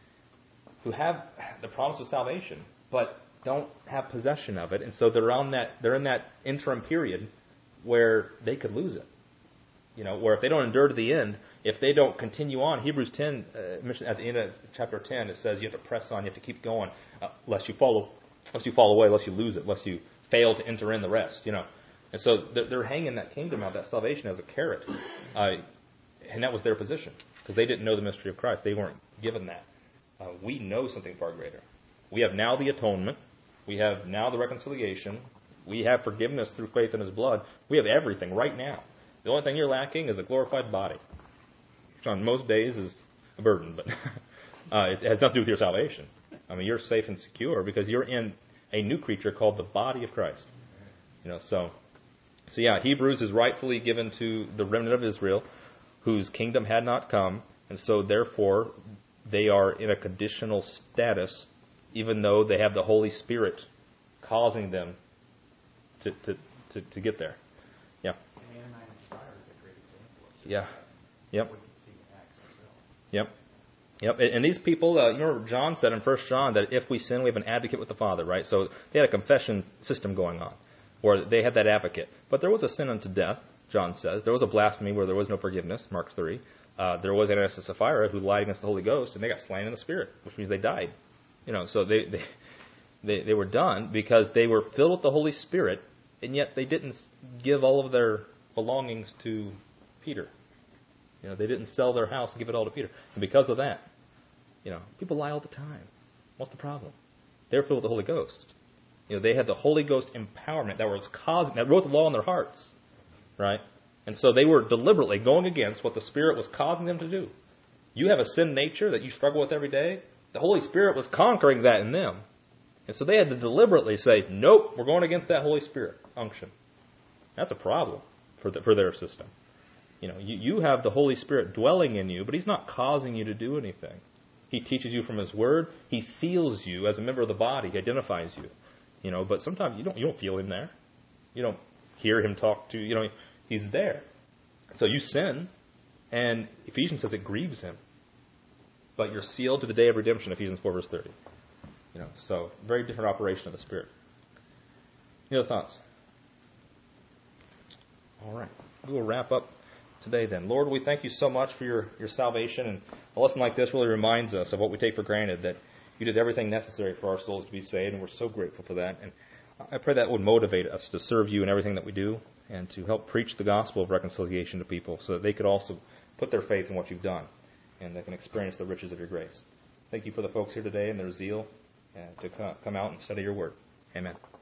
who have the promise of salvation, but don't have possession of it, and so they're on that they're in that interim period where they could lose it. You know, where if they don't endure to the end, if they don't continue on, Hebrews ten, uh, at the end of chapter ten, it says you have to press on, you have to keep going, uh, lest you follow, lest you fall away, lest you lose it, lest you fail to enter in the rest. You know, and so they're, they're hanging that kingdom out, that salvation, as a carrot, uh, and that was their position because they didn't know the mystery of Christ. They weren't given that. Uh, we know something far greater. We have now the atonement. We have now the reconciliation. We have forgiveness through faith in His blood. We have everything right now. The only thing you're lacking is a glorified body, which on most days is a burden, but uh, it has nothing to do with your salvation. I mean, you're safe and secure because you're in a new creature called the body of Christ. You know, so, so yeah, Hebrews is rightfully given to the remnant of Israel, whose kingdom had not come, and so therefore they are in a conditional status, even though they have the Holy Spirit causing them to to, to, to get there. Yeah. Yeah. Yep. Yep. Yep. And these people, uh, you remember John said in First John that if we sin, we have an advocate with the Father, right? So they had a confession system going on. or they had that advocate. But there was a sin unto death, John says. There was a blasphemy where there was no forgiveness, Mark three. Uh, there was Ananias and Sapphira who lied against the Holy Ghost, and they got slain in the Spirit, which means they died. You know, so they, they they they were done because they were filled with the Holy Spirit, and yet they didn't give all of their belongings to Peter. You know, they didn't sell their house and give it all to Peter. And because of that, you know, people lie all the time. What's the problem? They're filled with the Holy Ghost. You know, they had the Holy Ghost empowerment that was causing, that wrote the law in their hearts, right? And so they were deliberately going against what the Spirit was causing them to do. You have a sin nature that you struggle with every day. The Holy Spirit was conquering that in them. And so they had to deliberately say, nope, we're going against that Holy Spirit unction. That's a problem for the, for their system. You know, you, you have the Holy Spirit dwelling in you, but He's not causing you to do anything. He teaches you from His Word. He seals you as a member of the body. He identifies you. You know, but sometimes you don't you don't feel Him there. You don't hear Him talk to you. You know, He's there. So you sin, and Ephesians says it grieves Him. But you're sealed to the day of redemption, Ephesians four, verse thirty. You know, so very different operation of the Spirit. Any other thoughts? All right. We will wrap up today then. Lord, we thank You so much for your, your salvation. And a lesson like this really reminds us of what we take for granted, that You did everything necessary for our souls to be saved, and we're so grateful for that. And I pray that would motivate us to serve You in everything that we do and to help preach the gospel of reconciliation to people so that they could also put their faith in what You've done and they can experience the riches of Your grace. Thank You for the folks here today and their zeal and to come out and study Your word. Amen.